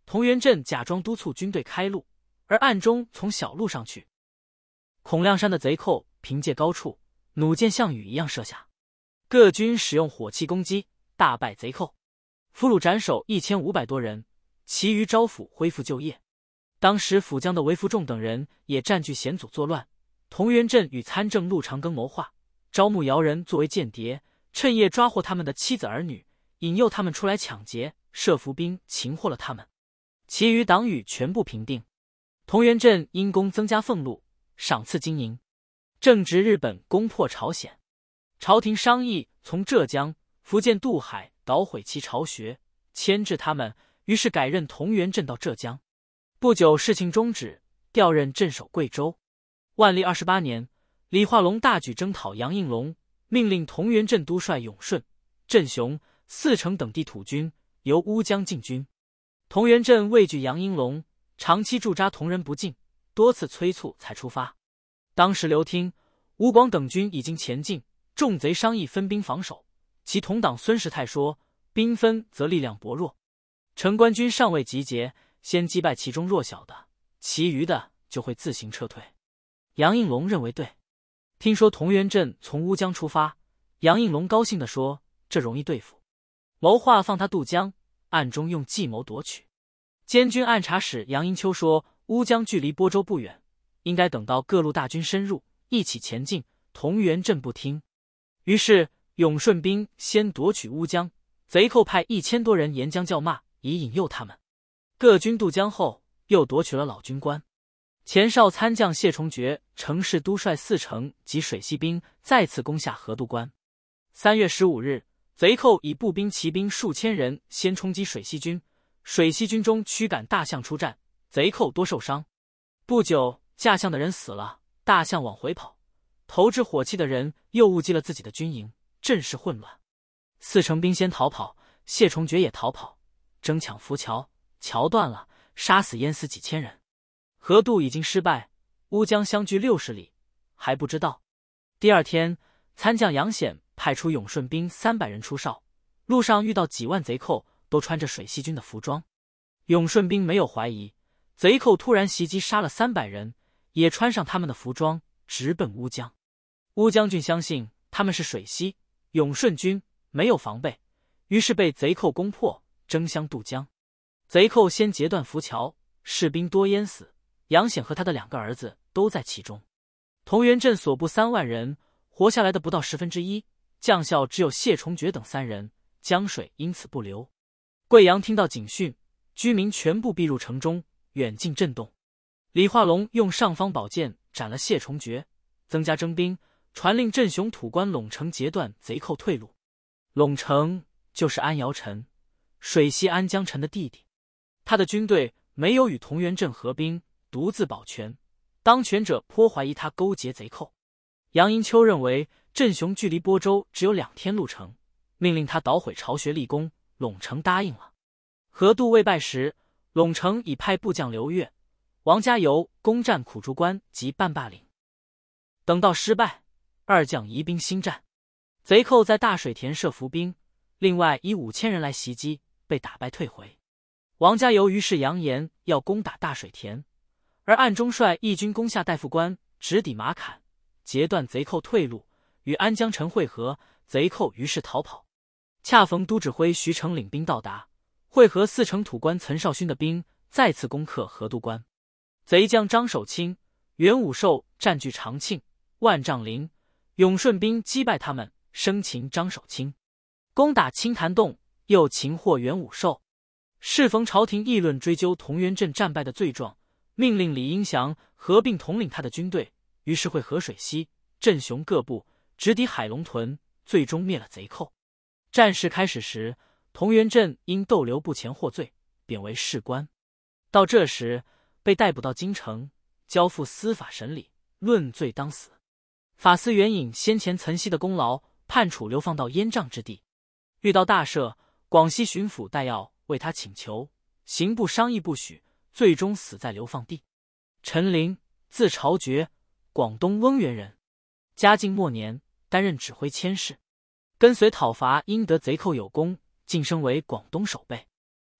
童元振假装督促军队开路，而暗中从小路上去。孔亮山的贼寇凭借高处，弩箭像雨一样射下，各军使用火器攻击，大败贼寇，俘虏斩首一千五百多人，其余招抚恢复就业。当时府江的韦福仲等人也占据险阻作乱，童元振与参政陆长庚谋划，招募姚人作为间谍，趁夜抓获他们的妻子儿女，引诱他们出来抢劫，设伏兵擒获了他们，其余党羽全部平定。童元振因功增加俸禄，赏赐金银。正值日本攻破朝鲜，朝廷商议从浙江、福建渡海捣毁其巢穴，牵制他们，于是改任童元振到浙江。不久事情终止，调任镇守贵州。万历二十八年，李化龙大举征讨杨应龙，命令童元振督率永顺、镇雄、四城等地土军由乌江进军。童元振畏惧杨应龙，长期驻扎同仁不进，多次催促才出发。当时刘听、吴广等军已经前进，众贼商议分兵防守。其同党孙世泰说：“兵分则力量薄弱，城关军尚未集结，先击败其中弱小的，其余的就会自行撤退。”杨应龙认为对。听说童元振从乌江出发，杨应龙高兴地说：“这容易对付。”谋划放他渡江，暗中用计谋夺取。监军按察使杨英秋说：“乌江距离播州不远，应该等到各路大军深入，一起前进。”童元振不听，于是永顺兵先夺取乌江，贼寇派一千多人沿江叫骂，以引诱他们。各军渡江后，又夺取了老军关。前哨参将谢重觉乘势督率四城及水西兵再次攻下河渡关。三月十五日，贼寇以步兵、骑兵数千人先冲击水西军，水西军中驱赶大象出战，贼寇多受伤。不久，驾象的人死了，大象往回跑，投掷火器的人又误击了自己的军营，阵势混乱。四城兵先逃跑，谢重觉也逃跑，争抢浮桥，桥断了，杀死淹死几千人。河渡已经失败，乌江相距六十里，还不知道。第二天，参将杨显派出永顺兵三百人出哨，路上遇到几万贼寇，都穿着水西军的服装。永顺兵没有怀疑，贼寇突然袭击，杀了三百人，也穿上他们的服装，直奔乌江。乌将军相信他们是水西、永顺军，没有防备，于是被贼寇攻破，争相渡江。贼寇先截断浮桥，士兵多淹死，杨显和他的两个儿子都在其中。童元振所部三万人，活下来的不到十分之一，将校只有谢重觉等三人，江水因此不流。贵阳听到警讯，居民全部避入城中，远近震动。李化龙用尚方宝剑斩了谢重觉，增加征兵，传令镇雄土官陇城截断贼寇退路。陇城就是安尧臣，水西安江臣的弟弟，他的军队没有与童元振合兵，独自保全，当权者颇怀疑他勾结贼寇。杨英秋认为镇雄距离播州只有两天路程，命令他捣毁巢穴立功，陇城答应了。河渡未败时，陇城已派部将刘越、王家猷攻占苦竹关及半坝岭。等到失败，二将移兵新战，贼寇在大水田设伏兵，另外以五千人来袭击，被打败退回。王家猷于是扬言要攻打大水田，而暗中率义军攻下大夫关，直抵马坎，截断贼寇退路，与安江臣会合，贼寇于是逃跑。恰逢都指挥徐成领兵到达，会合四城土官岑绍勋的兵，再次攻克河渡关。贼将张守清、袁武寿占据长庆、万丈陵，永顺兵击败他们，生擒张守清，攻打青潭洞，又擒获袁武寿。适逢朝廷议论追究童元振战败的罪状，命令李英祥合并统领他的军队，于是会合水西、镇雄各部，直抵海龙屯，最终灭了贼寇。战事开始时，童元振因逗留不前获罪，贬为士官。到这时，被逮捕到京城，交付司法审理，论罪当死。法司援引先前岑溪的功劳，判处流放到燕瘴之地。遇到大赦，广西巡抚戴耀为他请求，刑部商议不许，最终死在流放地。陈琳，字朝觉，广东翁源人，嘉靖末年担任指挥佥事，跟随讨伐，因得贼寇有功，晋升为广东守备。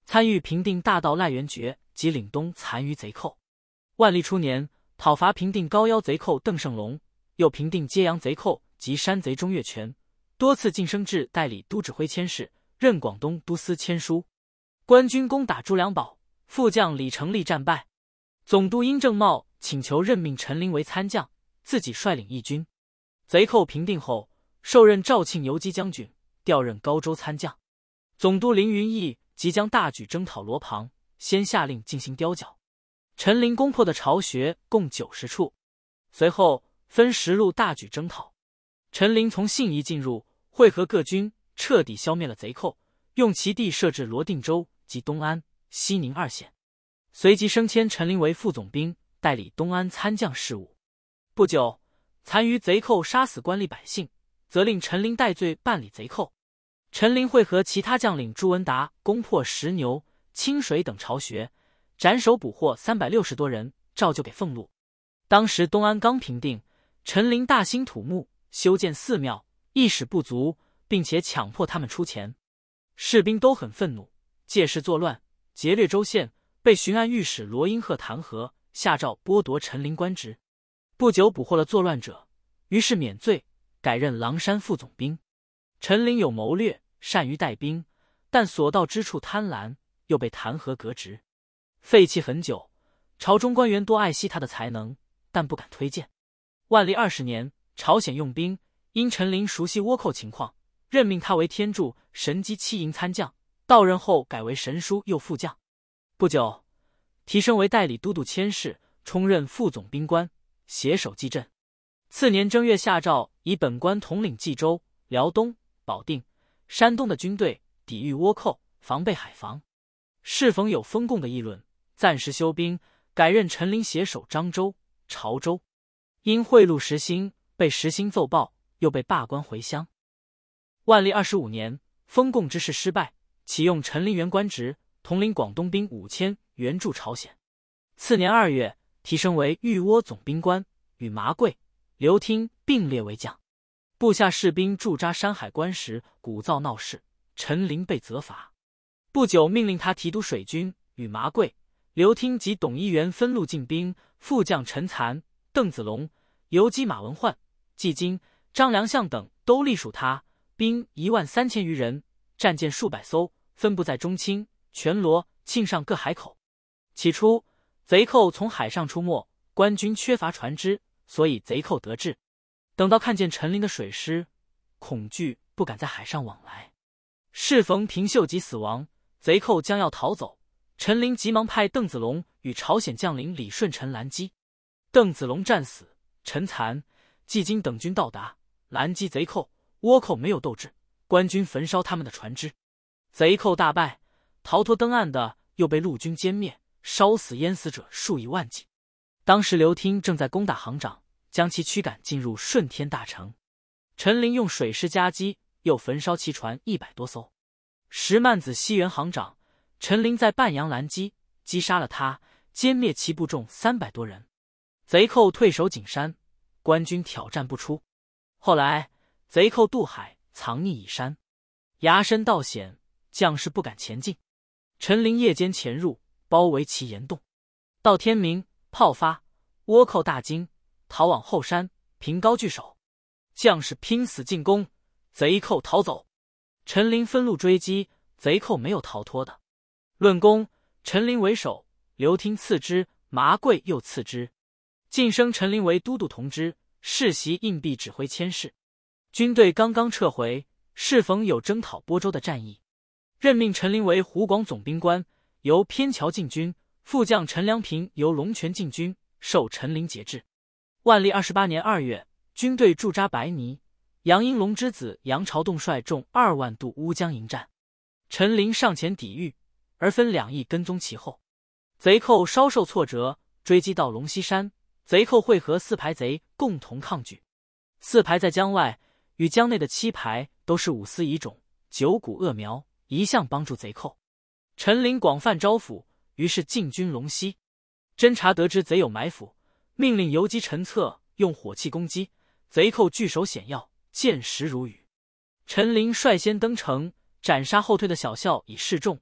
参与平定大盗赖元觉及岭东残余贼寇。万历初年，讨伐平定高腰贼寇邓胜龙，又平定揭阳贼寇及山贼钟岳全，多次晋升至代理都指挥佥事，任广东都司签书。官军攻打朱良堡，副将李成立战败，总督殷正茂请求任命陈琳为参将，自己率领义军。贼寇平定后，受任肇庆游击将军，调任高州参将。总督林云逸即将大举征讨罗庞，先下令进行雕剿。陈琳攻破的巢穴共九十处，随后分十路大举征讨。陈琳从信宜进入，会合各军，彻底消灭了贼寇，用其地设置罗定州及东安、西宁二县，随即升迁陈琳为副总兵，代理东安参将事务。不久，残余贼寇杀死官吏百姓，责令陈琳代罪办理贼寇。陈琳会合其他将领朱文达，攻破石牛、清水等巢穴，斩首捕获三百六十多人，照旧给俸禄。当时东安刚平定，陈琳大兴土木，修建寺庙，一使不足，并且强迫他们出钱。士兵都很愤怒，借势作乱，劫掠州县，被巡按御史罗英鹤弹劾，下诏剥夺陈琳官职。不久捕获了作乱者，于是免罪，改任狼山副总兵。陈琳有谋略，善于带兵，但所到之处贪婪，又被弹劾革职。废弃很久，朝中官员多爱惜他的才能，但不敢推荐。万历二十年，朝鲜用兵，因陈琳熟悉倭寇情况，任命他为天柱神机七营参将，到任后改为神书右副将。不久，提升为代理都督佥事，充任副总兵官，携手蓟镇。次年正月下诏，以本官统领冀州、辽东、保定、山东的军队，抵御倭寇，防备海防。适逢有封贡的议论，暂时休兵，改任陈琳携手漳州、潮州。因贿赂时兴，被时兴奏报，又被罢官回乡。万历二十五年，封贡之事失败，启用陈琳原官职，统领广东兵五千，援助朝鲜。次年二月，提升为豫倭总兵官，与麻贵、刘听并列为将。部下士兵驻扎山海关时，鼓噪闹事，陈琳被责罚。不久，命令他提督水军，与麻贵、刘听及董一元分路进兵，副将陈蚕、邓子龙、游击马文焕、季经、张良相等都隶属他，兵一万三千余人，战舰数百艘，分布在中清、全罗、庆尚各海口。起初，贼寇从海上出没，官军缺乏船只，所以贼寇得志。等到看见陈琳的水师，恐惧不敢在海上往来。适逢平秀吉死亡，贼寇将要逃走，陈琳急忙派邓子龙与朝鲜将领李舜臣拦击。邓子龙战死，陈蚕、季经等军到达，拦击贼寇，倭寇没有斗志，官军焚烧他们的船只，贼寇大败，逃脱登岸的又被陆军歼灭，烧死淹死者数以万计。当时刘听正在攻打行长，将其驱赶进入顺天大城。陈琳用水师夹击，又焚烧其船一百多艘。石曼子西原行长，陈琳在半阳拦击，击杀了他，歼灭其部众三百多人。贼寇退守景山，官军挑战不出。后来贼寇渡海，藏匿蚁山，崖深道险，将士不敢前进。陈琳夜间潜入，包围其岩洞。到天明，炮发，倭寇大惊，逃往后山，凭高据守。将士拼死进攻，贼寇逃走。陈琳分路追击，贼寇没有逃脱的。论功，陈琳为首，刘听次之，麻贵又次之。晋升陈琳为都督同知，世袭应币指挥佥事。军队刚刚撤回，适逢有征讨播州的战役，任命陈琳为湖广总兵官，由偏侨进军，副将陈良平由龙泉进军，受陈琳节制。万历二十八年二月，军队驻扎白泥，杨英龙之子杨朝栋率众二万渡乌江迎战，陈琳上前抵御，而分两翼跟踪其后。贼寇稍受挫折，追击到龙溪山，贼寇会合四排贼共同抗拒。四排在江外，与江内的七排都是五司遗种，九股恶苗，一向帮助贼寇。陈琳广泛招抚，于是进军龙溪。侦察得知贼有埋伏，命令游击陈策用火器攻击，贼寇据守险要，箭石如雨。陈琳率先登城，斩杀后退的小校以示众，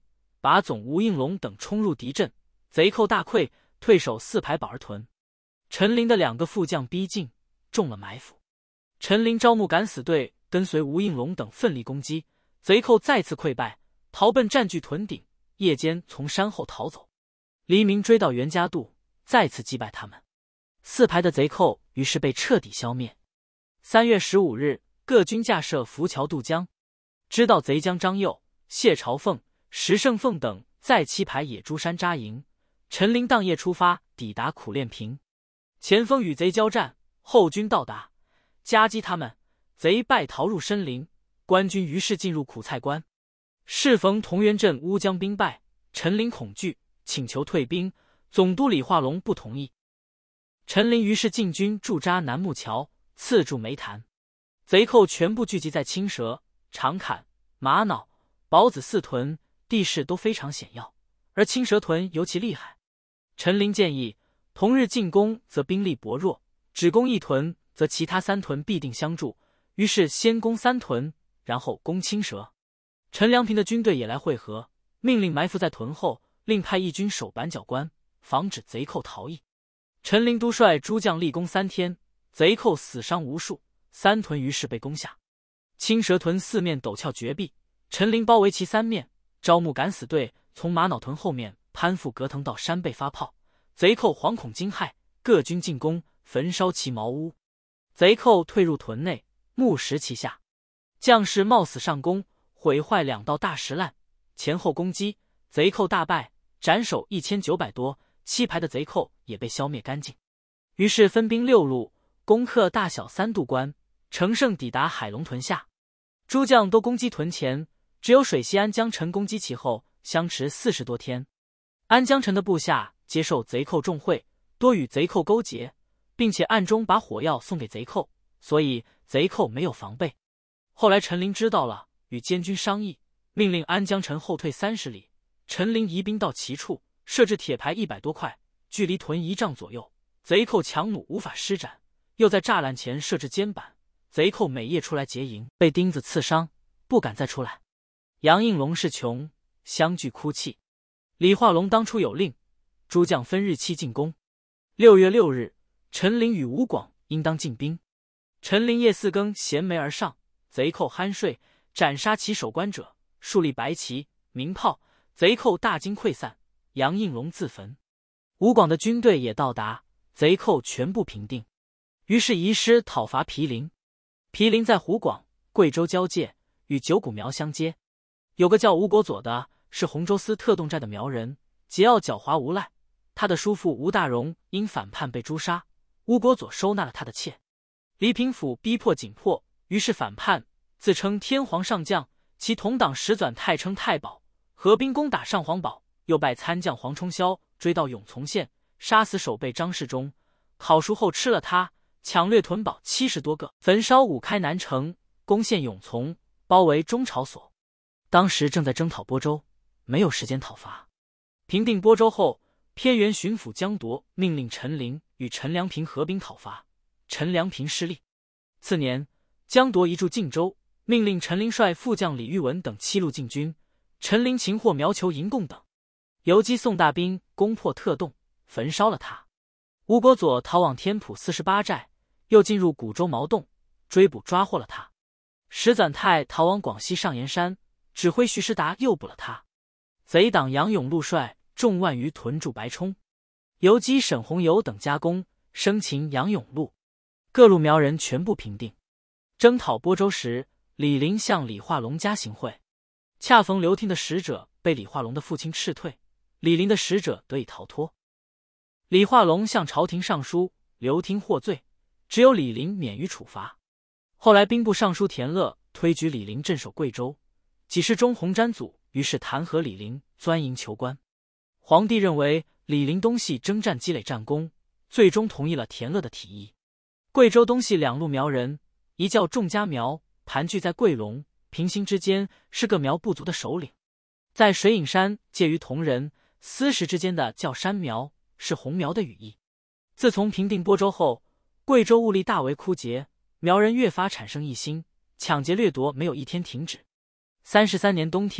把总吴应龙等冲入敌阵，贼寇大溃，退守四排宝儿屯。陈琳的两个副将逼近，中了埋伏。陈琳招募敢死队跟随吴应龙等奋力攻击，贼寇再次溃败，逃奔占据屯顶，夜间从山后逃走。黎明追到袁家渡，再次击败他们。四排的贼寇于是被彻底消灭。三月十五日，各军架设浮桥渡江。知道贼将张佑、谢朝凤、石胜凤等在七排野猪山扎营，陈琳当夜出发，抵达苦练坪。前锋与贼交战，后军到达，夹击他们，贼败逃入深林，官军于是进入苦菜关。适逢同源镇乌江兵败，陈琳恐惧，请求退兵，总督李化龙不同意。陈琳于是进军驻扎南木桥，次驻梅潭。贼寇全部聚集在青蛇、长坎、玛瑙、宝子四屯，地势都非常险要，而青蛇屯尤其厉害。陈琳建议，同日进攻则兵力薄弱，只攻一屯则其他三屯必定相助，于是先攻三屯，然后攻青蛇。陈良平的军队也来会合，命令埋伏在屯后，另派义军守板角关，防止贼寇逃逸。陈琳督率诸将立功三天，贼寇死伤无数，三屯于是被攻下。青蛇屯四面陡峭绝壁，陈琳包围其三面，招募敢死队从玛瑙屯后面攀附隔藤到山背发炮，贼寇惶恐惊骇，各军进攻，焚烧其茅屋。贼寇退入屯内，木石其下，将士冒死上攻，毁坏两道大石烂，前后攻击，贼寇大败，斩首一千九百多，七排的贼寇也被消灭干净。于是分兵六路，攻克大小三渡关，乘胜抵达海龙屯下。诸将都攻击屯前，只有水西安江臣攻击其后，相持四十多天。安江臣的部下接受贼寇重贿，多与贼寇勾结，并且暗中把火药送给贼寇，所以贼寇没有防备。后来陈琳知道了，与监军商议，命令安江臣后退三十里。陈琳移兵到其处，设置铁牌一百多块，距离屯一丈左右，贼寇强弩无法施展，又在栅栏前设置监板，贼寇每夜出来劫营，被钉子刺伤，不敢再出来。杨应龙是穷，相聚哭泣。李化龙当初有令，诸将分日期进攻。六月六日，陈琳与吴广应当进兵。陈琳夜四更衔枚而上，贼寇酣睡，斩杀其守关者，树立白旗、鸣炮，贼寇大惊溃散，杨应龙自焚。吴广的军队也到达，贼寇全部平定。于是移师讨伐毗陵。毗陵在湖广、贵州交界，与九股苗相接。有个叫吴国佐的，是洪州司特动寨的苗人，桀骜狡猾无赖。他的叔父吴大荣因反叛被诛杀，吴国佐收纳了他的妾。黎平府逼迫紧迫，于是反叛，自称天皇上将，其同党石转太称太保，合兵攻打上皇堡，又拜参将黄冲霄，追到永从县，杀死守备张世忠，烤熟后吃了他，抢掠屯堡七十多个，焚烧五开南城，攻陷永从，包围中朝所。当时正在征讨播州，没有时间讨伐。平定播州后，偏原巡抚江铎命令陈琳与陈良平合兵讨伐，陈良平失利。次年，江铎移驻晋州，命令陈琳率副将李玉文等七路进军，陈琳擒获苗球、银贡等，游击宋大兵攻破特洞，焚烧了他。吴国佐逃往天浦四十八寨，又进入古州毛洞，追捕抓获了他。石纂泰逃往广西上岩山，指挥徐师达诱捕了他。贼党杨永禄率众万余屯驻白冲，游击沈弘游等加攻，生擒杨永禄，各路苗人全部平定。征讨播州时，李陵向李化龙家行贿，恰逢刘听的使者被李化龙的父亲斥退，李陵的使者得以逃脱。李化龙向朝廷上书，刘听获罪，只有李陵免于处罚。后来兵部尚书田乐推举李陵镇守贵州，几世中洪瞻祖于是弹劾李陵，钻营求官。皇帝认为李陵东系征战积累战功，最终同意了田乐的提议。贵州东系两路苗人，一叫众家苗，盘踞在贵龙、平兴之间，是个苗部族的首领；在水影山介于铜仁、司石之间的叫山苗，是红苗的羽翼。自从平定播州后，贵州物力大为枯竭，苗人越发产生异心，抢劫掠夺没有一天停止。三十三年冬天，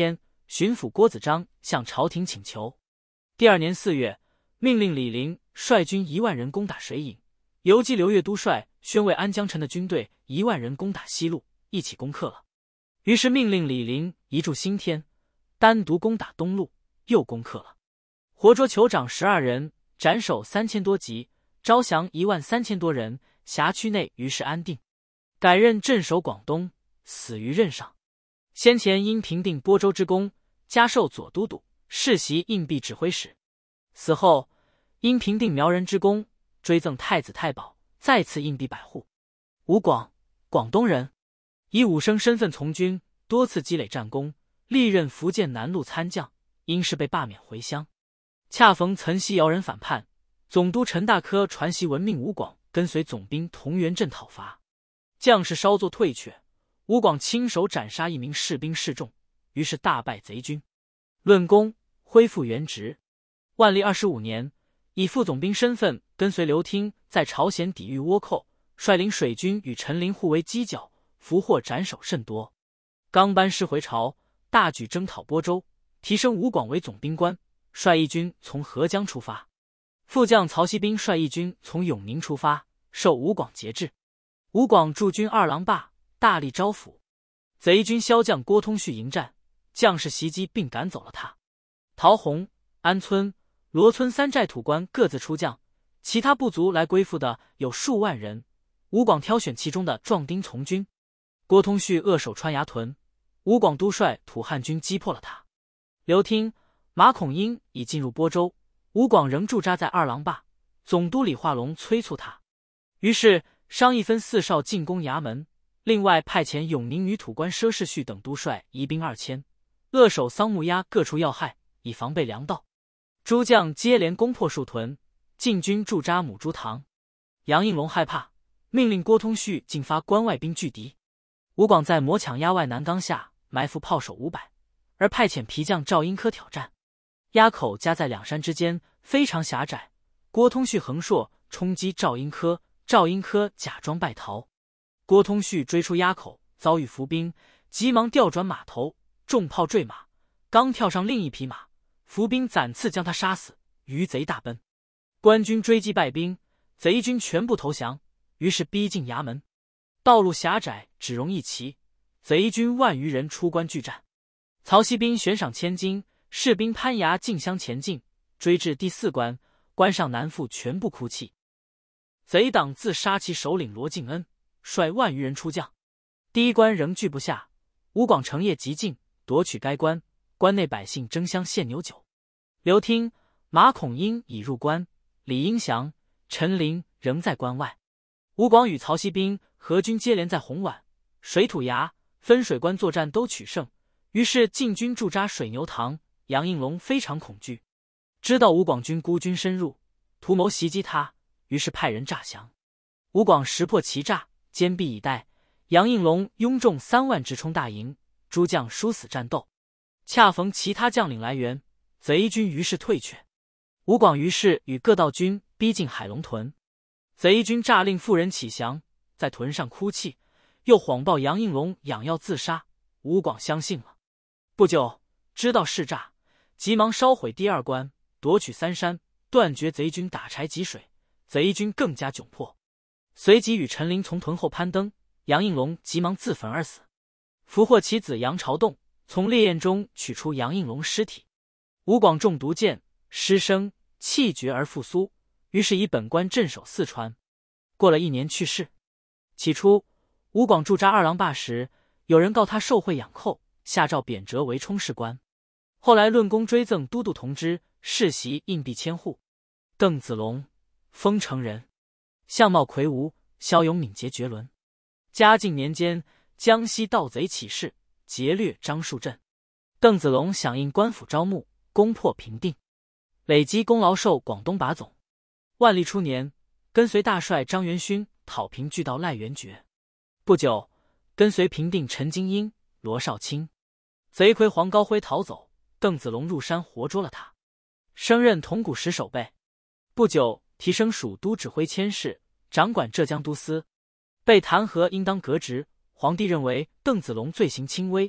巡抚郭子章向朝廷请求。第二年四月，命令李陵率军一万人攻打水饮，游击刘越都帅宣慰安江臣的军队一万人攻打西路，一起攻克了。于是命令李陵移驻新天，单独攻打东路，又攻克了。活捉酋长十二人，斩首三千多级，招降一万三千多人，辖区内于是安定。改任镇守广东，死于任上。先前因平定播州之功，加授左都督，世袭印币指挥使。死后因平定苗人之功，追赠太子太保，再赐印币百户。吴广，广东人，以武生身份从军，多次积累战功，历任福建南路参将，因事被罢免回乡。恰逢岑溪姚人反叛，总督陈大科传檄闻命吴广跟随总兵同源镇讨伐，将士稍作退却，吴广亲手斩杀一名士兵示众，于是大败贼军。论功，恢复原职。万历二十五年，以副总兵身份跟随刘听在朝鲜抵御倭寇，率领水军与陈琳互为犄角，俘获斩首甚多。刚班师回朝，大举征讨播州，提升吴广为总兵官，率义军从合江出发。副将曹锡兵率义军从永宁出发，受吴广节制。吴广驻军二郎坝，大力招抚。贼军骁将郭通绪迎战，将士袭击并赶走了他。陶洪、安村、罗村三寨土官各自出将，其他部族来归附的有数万人。吴广挑选其中的壮丁从军。郭通绪扼守川衙屯，吴广督率土汉军击破了他。刘听、马孔英已进入播州，吴广仍驻扎在二郎坝。总督李化龙催促他，于是商议分四少进攻衙门，另外派遣永宁女土官佘世旭等督率移兵二千，扼守桑木崖各处要害，以防备粮道。诸将接连攻破树屯，晋军驻扎母猪塘。杨应龙害怕，命令郭通绪进发关外兵拒敌。吴广在磨抢崖外南岗下埋伏炮手五百，而派遣皮将赵英科挑战。崖口夹在两山之间，非常狭窄。郭通绪横槊冲击赵英科，赵英科假装败逃。郭通绪追出崖口，遭遇伏兵，急忙调转马头，重炮坠马，刚跳上另一匹马，伏兵斩刺将他杀死，余贼大奔。官军追击败兵，贼军全部投降，于是逼近衙门。道路狭窄，只容一骑，贼军万余人出关拒战。曹锡兵悬赏千金，士兵攀崖竞相前进，追至第四关，关上南妇全部哭泣。贼党自杀其首领罗敬恩，率万余人出将。第一关仍拒不下，吴广乘夜急进，夺取该关。关内百姓争相献牛酒。刘听、马孔英已入关，李英祥、陈琳仍在关外。吴广与曹锡兵合军接连在红宛、水土崖、分水关作战都取胜，于是晋军驻扎水牛塘。杨应龙非常恐惧，知道吴广军孤军深入，图谋袭击他，于是派人诈降。吴广识破其诈，坚壁以待。杨应龙拥众三万直冲大营，诸将殊死战斗。恰逢其他将领来援，贼军于是退却。吴广于是与各道军逼近海龙屯，贼军诈令妇人起降，在屯上哭泣，又谎报杨应龙养药自杀。吴广相信了，不久知道是诈，急忙烧毁第二关，夺取三山，断绝贼军打柴汲水。贼军更加窘迫，随即与陈琳从屯后攀登，杨应龙急忙自焚而死。俘获其子杨朝栋，从烈焰中取出杨应龙尸体。吴广中毒箭，失声气绝而复苏，于是以本官镇守四川。过了一年去世。起初吴广驻扎二郎坝时，有人告他受贿养寇，下诏贬谪为冲事官。后来论功追赠都督同知，世袭印币千户。邓子龙，丰城人，相貌魁梧，骁勇敏捷绝伦。嘉靖年间，江西盗贼起事，劫掠樟树镇。邓子龙响应官府招募，攻破平定，累积功劳授广东把总。万历初年，跟随大帅张元勋讨平巨盗赖元觉。不久，跟随平定陈金英、罗少卿。贼魁黄高辉逃走，邓子龙入山活捉了他，升任铜鼓石守备。不久，提升属都指挥佥事，掌管浙江都司。被弹劾应当革职，皇帝认为邓子龙罪行轻微，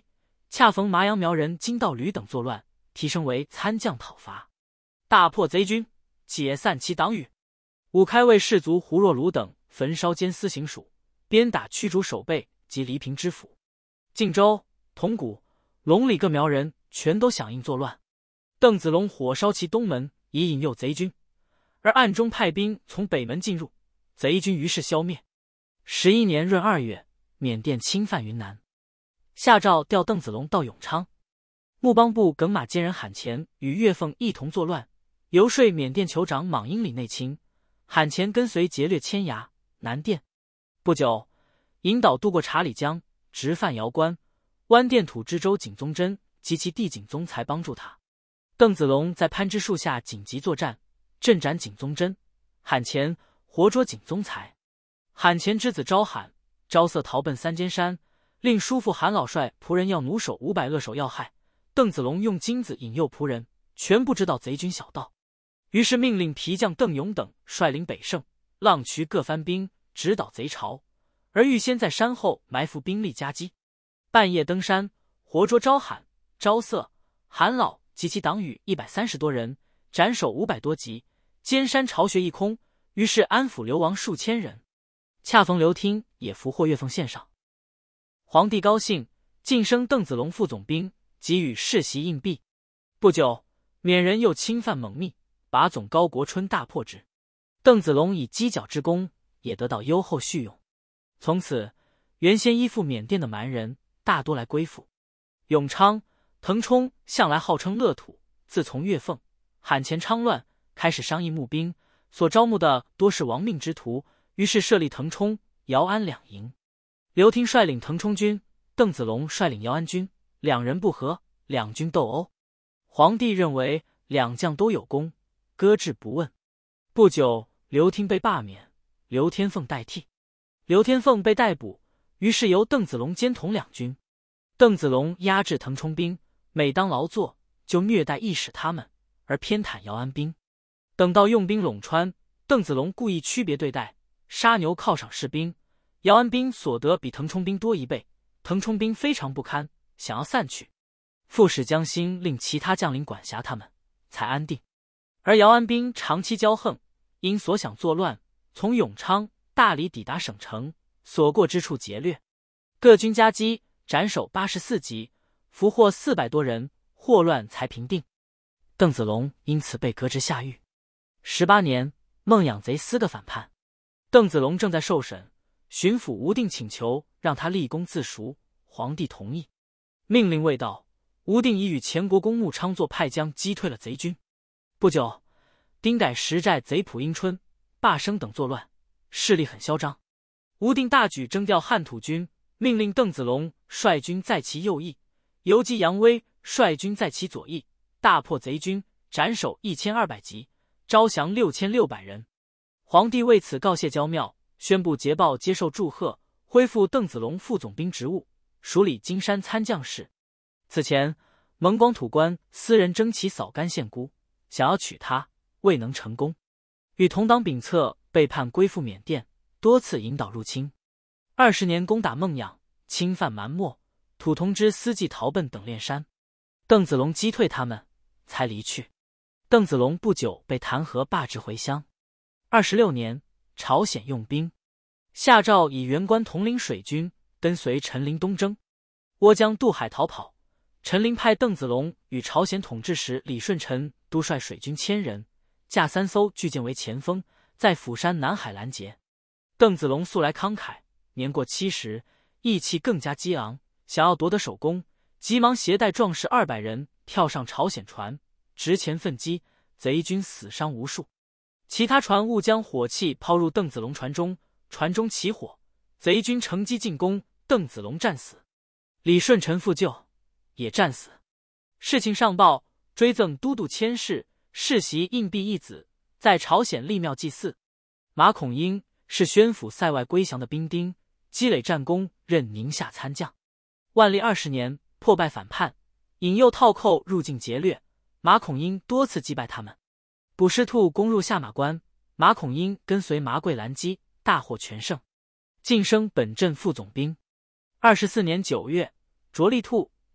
恰逢麻阳苗人金道吕等作乱，提升为参将讨伐，大破贼军，解散其党羽。武开卫士卒胡若鲁等焚烧监司行署，鞭打驱逐守备及黎平知府。晋州、铜鼓、龙里各苗人全都响应作乱。邓子龙火烧其东门，以引诱贼军，而暗中派兵从北门进入，贼军于是消灭。十一年闰二月，缅甸侵犯云南，下诏调邓子龙到永昌。穆邦部耿马坚人罕钱与岳凤一同作乱，游说缅甸酋长莽英里内侵，罕钱跟随劫掠千崖、南甸。不久，引导渡过查理江，直犯瑶关，湾甸土知州景宗真及其弟景宗才帮助他。邓子龙在攀枝树下紧急作战，阵斩景宗真，罕钱活捉景宗才。罕钱之子招罕、招色逃奔三间山，令叔父韩老帅仆人要弩手五百扼守要害。邓子龙用金子引诱仆人，全不知道贼军小道，于是命令皮将邓勇等率领北胜、浪渠各番兵直捣贼巢，而预先在山后埋伏兵力夹击。半夜登山，活捉招罕、招色、韩老及其党羽一百三十多人，斩首五百多级，尖山巢穴一空，于是安抚流亡数千人。恰逢刘听也俘获岳凤献上，皇帝高兴，晋升邓子龙副总兵，给予世袭硬币。不久，缅人又侵犯蒙密，把总高国春大破之。邓子龙以犄角之功，也得到优厚叙用。从此，原先依附缅甸的蛮人大多来归附。永昌、腾冲向来号称乐土，自从岳凤、罕钱昌乱，开始商议募兵，所招募的多是亡命之徒，于是设立腾冲、姚安两营。刘听率领腾冲军，邓子龙率领姚安军，两人不和，两军斗殴。皇帝认为两将都有功，搁置不问。不久，刘听被罢免，刘天凤代替。刘天凤被逮捕，于是由邓子龙兼统两军。邓子龙压制腾冲兵，每当劳作，就虐待役使他们，而偏袒姚安兵。等到用兵陇川，邓子龙故意区别对待，杀牛犒赏士兵，姚安兵所得比腾冲兵多一倍，腾冲兵非常不堪，想要散去。副使江兴令其他将领管辖他们，才安定。而姚安兵长期骄横，因所想作乱，从永昌、大理抵达省城，所过之处劫掠，各军夹击，斩首八十四级，俘获四百多人，祸乱才平定。邓子龙因此被革职下狱。十八年，孟养贼四个反叛，邓子龙正在受审，巡抚吴定请求让他立功自赎，皇帝同意。命令未到，吴定已与前国公穆昌作派将击退了贼军。不久，丁改石寨贼蒲英春、罢生等作乱，势力很嚣张。吴定大举征调汉土军，命令邓子龙率军在其右翼，游击杨威率军在其左翼，大破贼军，斩首一千二百级，招降六千六百人。皇帝为此告谢焦庙，宣布捷报接受祝贺，恢复邓子龙副总兵职务，署理金山参将事。此前，蒙广土官私人征其扫干县姑，想要娶她，未能成功。与同党秉策被叛归附缅甸，多次引导入侵。二十年攻打孟养，侵犯蛮漠，土同之私计逃奔等练山。邓子龙击退他们，才离去。邓子龙不久被弹劾罢职回乡。二十六年，朝鲜用兵，下诏以原官统领水军，跟随陈林东征。倭将渡海逃跑，陈林派邓子龙与朝鲜统治时李舜臣督率水军千人，架三艘巨舰为前锋，在釜山南海拦截。邓子龙素来慷慨，年过七十，意气更加激昂，想要夺得首功，急忙携带壮士二百人跳上朝鲜船，直前奋击，贼军死伤无数。其他船误将火器抛入邓子龙船中，船中起火，贼军乘机进攻，邓子龙战死，李舜臣复救，也战死。事情上报，追赠都督佥事，世袭硬币一子，在朝鲜立庙祭祀。马孔英是宣府塞外归降的兵丁，积累战功，任宁夏参将。万历二十年，破败反叛，引诱套寇入境劫掠，马孔英多次击败他们。卜师兔攻入下马关，马孔英跟随麻贵拦击，大获全胜，晋升本镇副总兵。二十四年九月，卓利兔、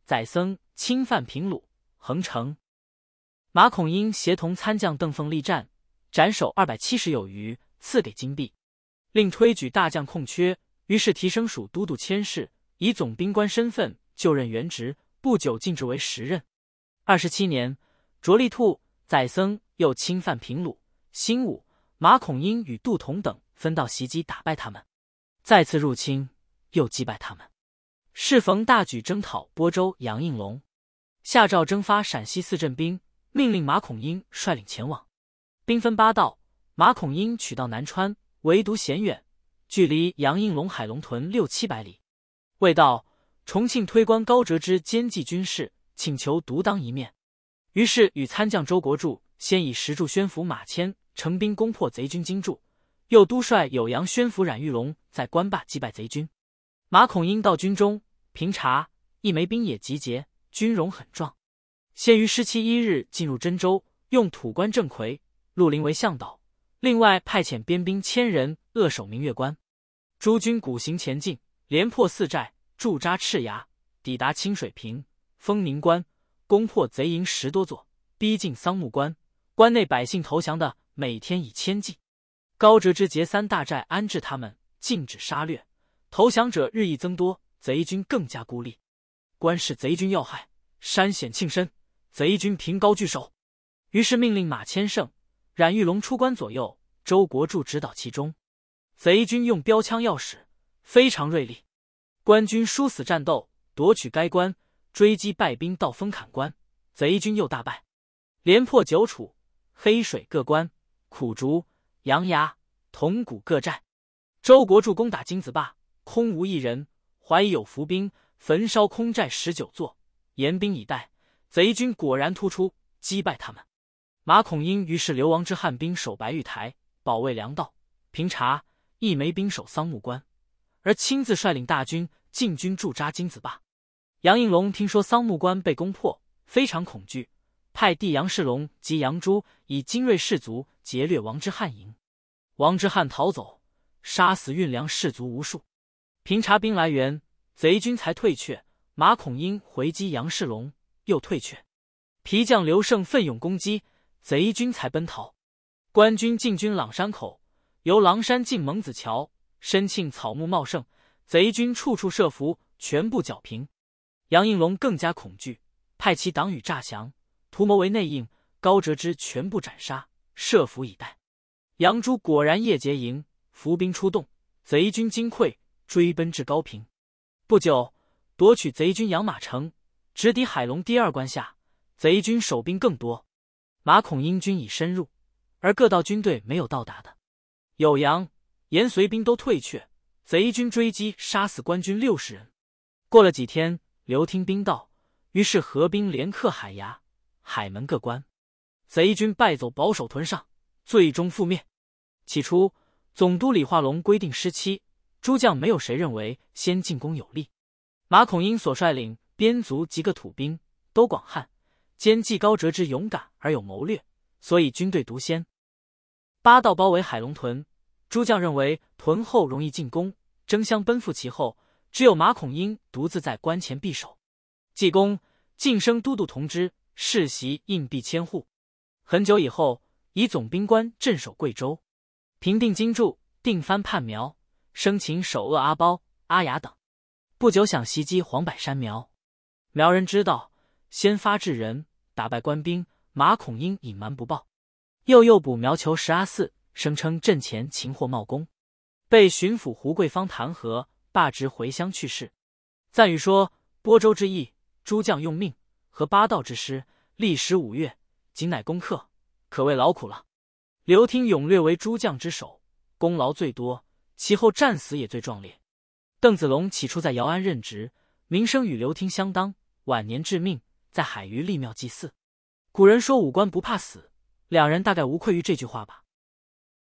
宰僧侵犯平鲁、横城。马孔英协同参将邓凤力战，斩首二百七十有余，赐给金币，令推举大将空缺，于是提升属都督佥事，以总兵官身份就任原职，不久进至为时任。二十七年，卓力兔、宰僧又侵犯平鲁、新武，马孔英与杜同等分道袭击，打败他们，再次入侵，又击败他们。适逢大举征讨播州杨应龙，下诏征发陕西四镇兵，命令马孔英率领前往。兵分八道，马孔英取到南川，唯独险远，距离杨应龙海龙屯六七百里。未到，重庆推官高哲之兼记军事，请求独当一面，于是与参将周国柱先以石柱宣抚马迁成兵攻破贼军金柱，又督率酉阳宣抚冉玉龙在关坝击败贼军。马孔英到军中平查，一枚兵也集结，军容很壮。先于十七一日进入真州，用土官郑奎、陆林为向导，另外派遣边兵千人扼守明月关。诸军鼓行前进，连破四寨，驻扎赤崖，抵达清水坪、丰宁关，攻破贼营十多座，逼近桑木关。关内百姓投降的每天以千计。高哲之劫三大寨安置他们，禁止杀掠，投降者日益增多，贼军更加孤立。关是贼军要害，山险沁深，贼军凭高据守。于是命令马千胜、冉玉龙出关左右，周国柱指导其中。贼军用标枪要矢，非常锐利。官军殊死战斗，夺取该关，追击败兵到丰坎关，贼军又大败，连破九楚、黑水各关、苦竹、杨崖、铜鼓各寨。周国柱攻打金子坝，空无一人，怀疑有伏兵，焚烧空寨十九座，严兵以待。贼军果然突出，击败他们。马孔英于是流亡之汉兵守白玉台，保卫粮道。平查，一枚兵守桑木关，而亲自率领大军进军驻扎金子坝。杨应龙听说桑木关被攻破，非常恐惧，派弟杨世龙及杨朱以精锐士卒劫掠王之汉营。王之汉逃走，杀死运粮士卒无数。平查兵来援，贼军才退却。马孔英回击杨世龙，又退却。皮将刘胜奋勇攻击，贼军才奔逃。官军进军朗山口，由狼山进蒙子桥，深庆草木茂盛，贼军处处设伏，全部剿平。杨应龙更加恐惧，派其党羽诈降，图谋为内应，高哲之全部斩杀，设伏以待。杨朱果然夜劫营，伏兵出动，贼军惊溃，追奔至高平。不久，夺取贼军养马城，直抵海龙第二关下，贼军守兵更多。马孔英军已深入，而各道军队没有到达的。酉阳、延绥兵都退却，贼军追击，杀死官军六十人。过了几天，刘听兵到，于是合兵连克海牙、海门各关，贼军败走保守屯上，最终覆灭。起初，总督李化龙规定失期，诸将没有谁认为先进攻有利。马孔英所率领边族及个土兵都广汉，兼记高哲之勇敢而有谋略，所以军队独先。八道包围海龙屯，诸将认为屯后容易进攻，争相奔赴其后，只有马孔英独自在关前避守。济公晋升都督同知，世袭硬币千户。很久以后，以总兵官镇守贵州，平定金柱，定藩叛苗，生擒首恶阿包、阿雅等。不久想袭击黄柏山苗，苗人知道，先发制人，打败官兵。马孔英隐瞒不报，又诱捕苗酋石阿四，声称阵前擒获茂公，被巡抚胡桂芳弹劾，罢职回乡去世。赞语说：播州之役，诸将用命，和八道之师，历时五月，仅乃攻克，可谓劳苦了。刘听勇略为诸将之首，功劳最多，其后战死也最壮烈。邓子龙起初在姚安任职，名声与刘听相当，晚年致命，在海隅立庙祭祀。古人说武官不怕死，两人大概无愧于这句话吧。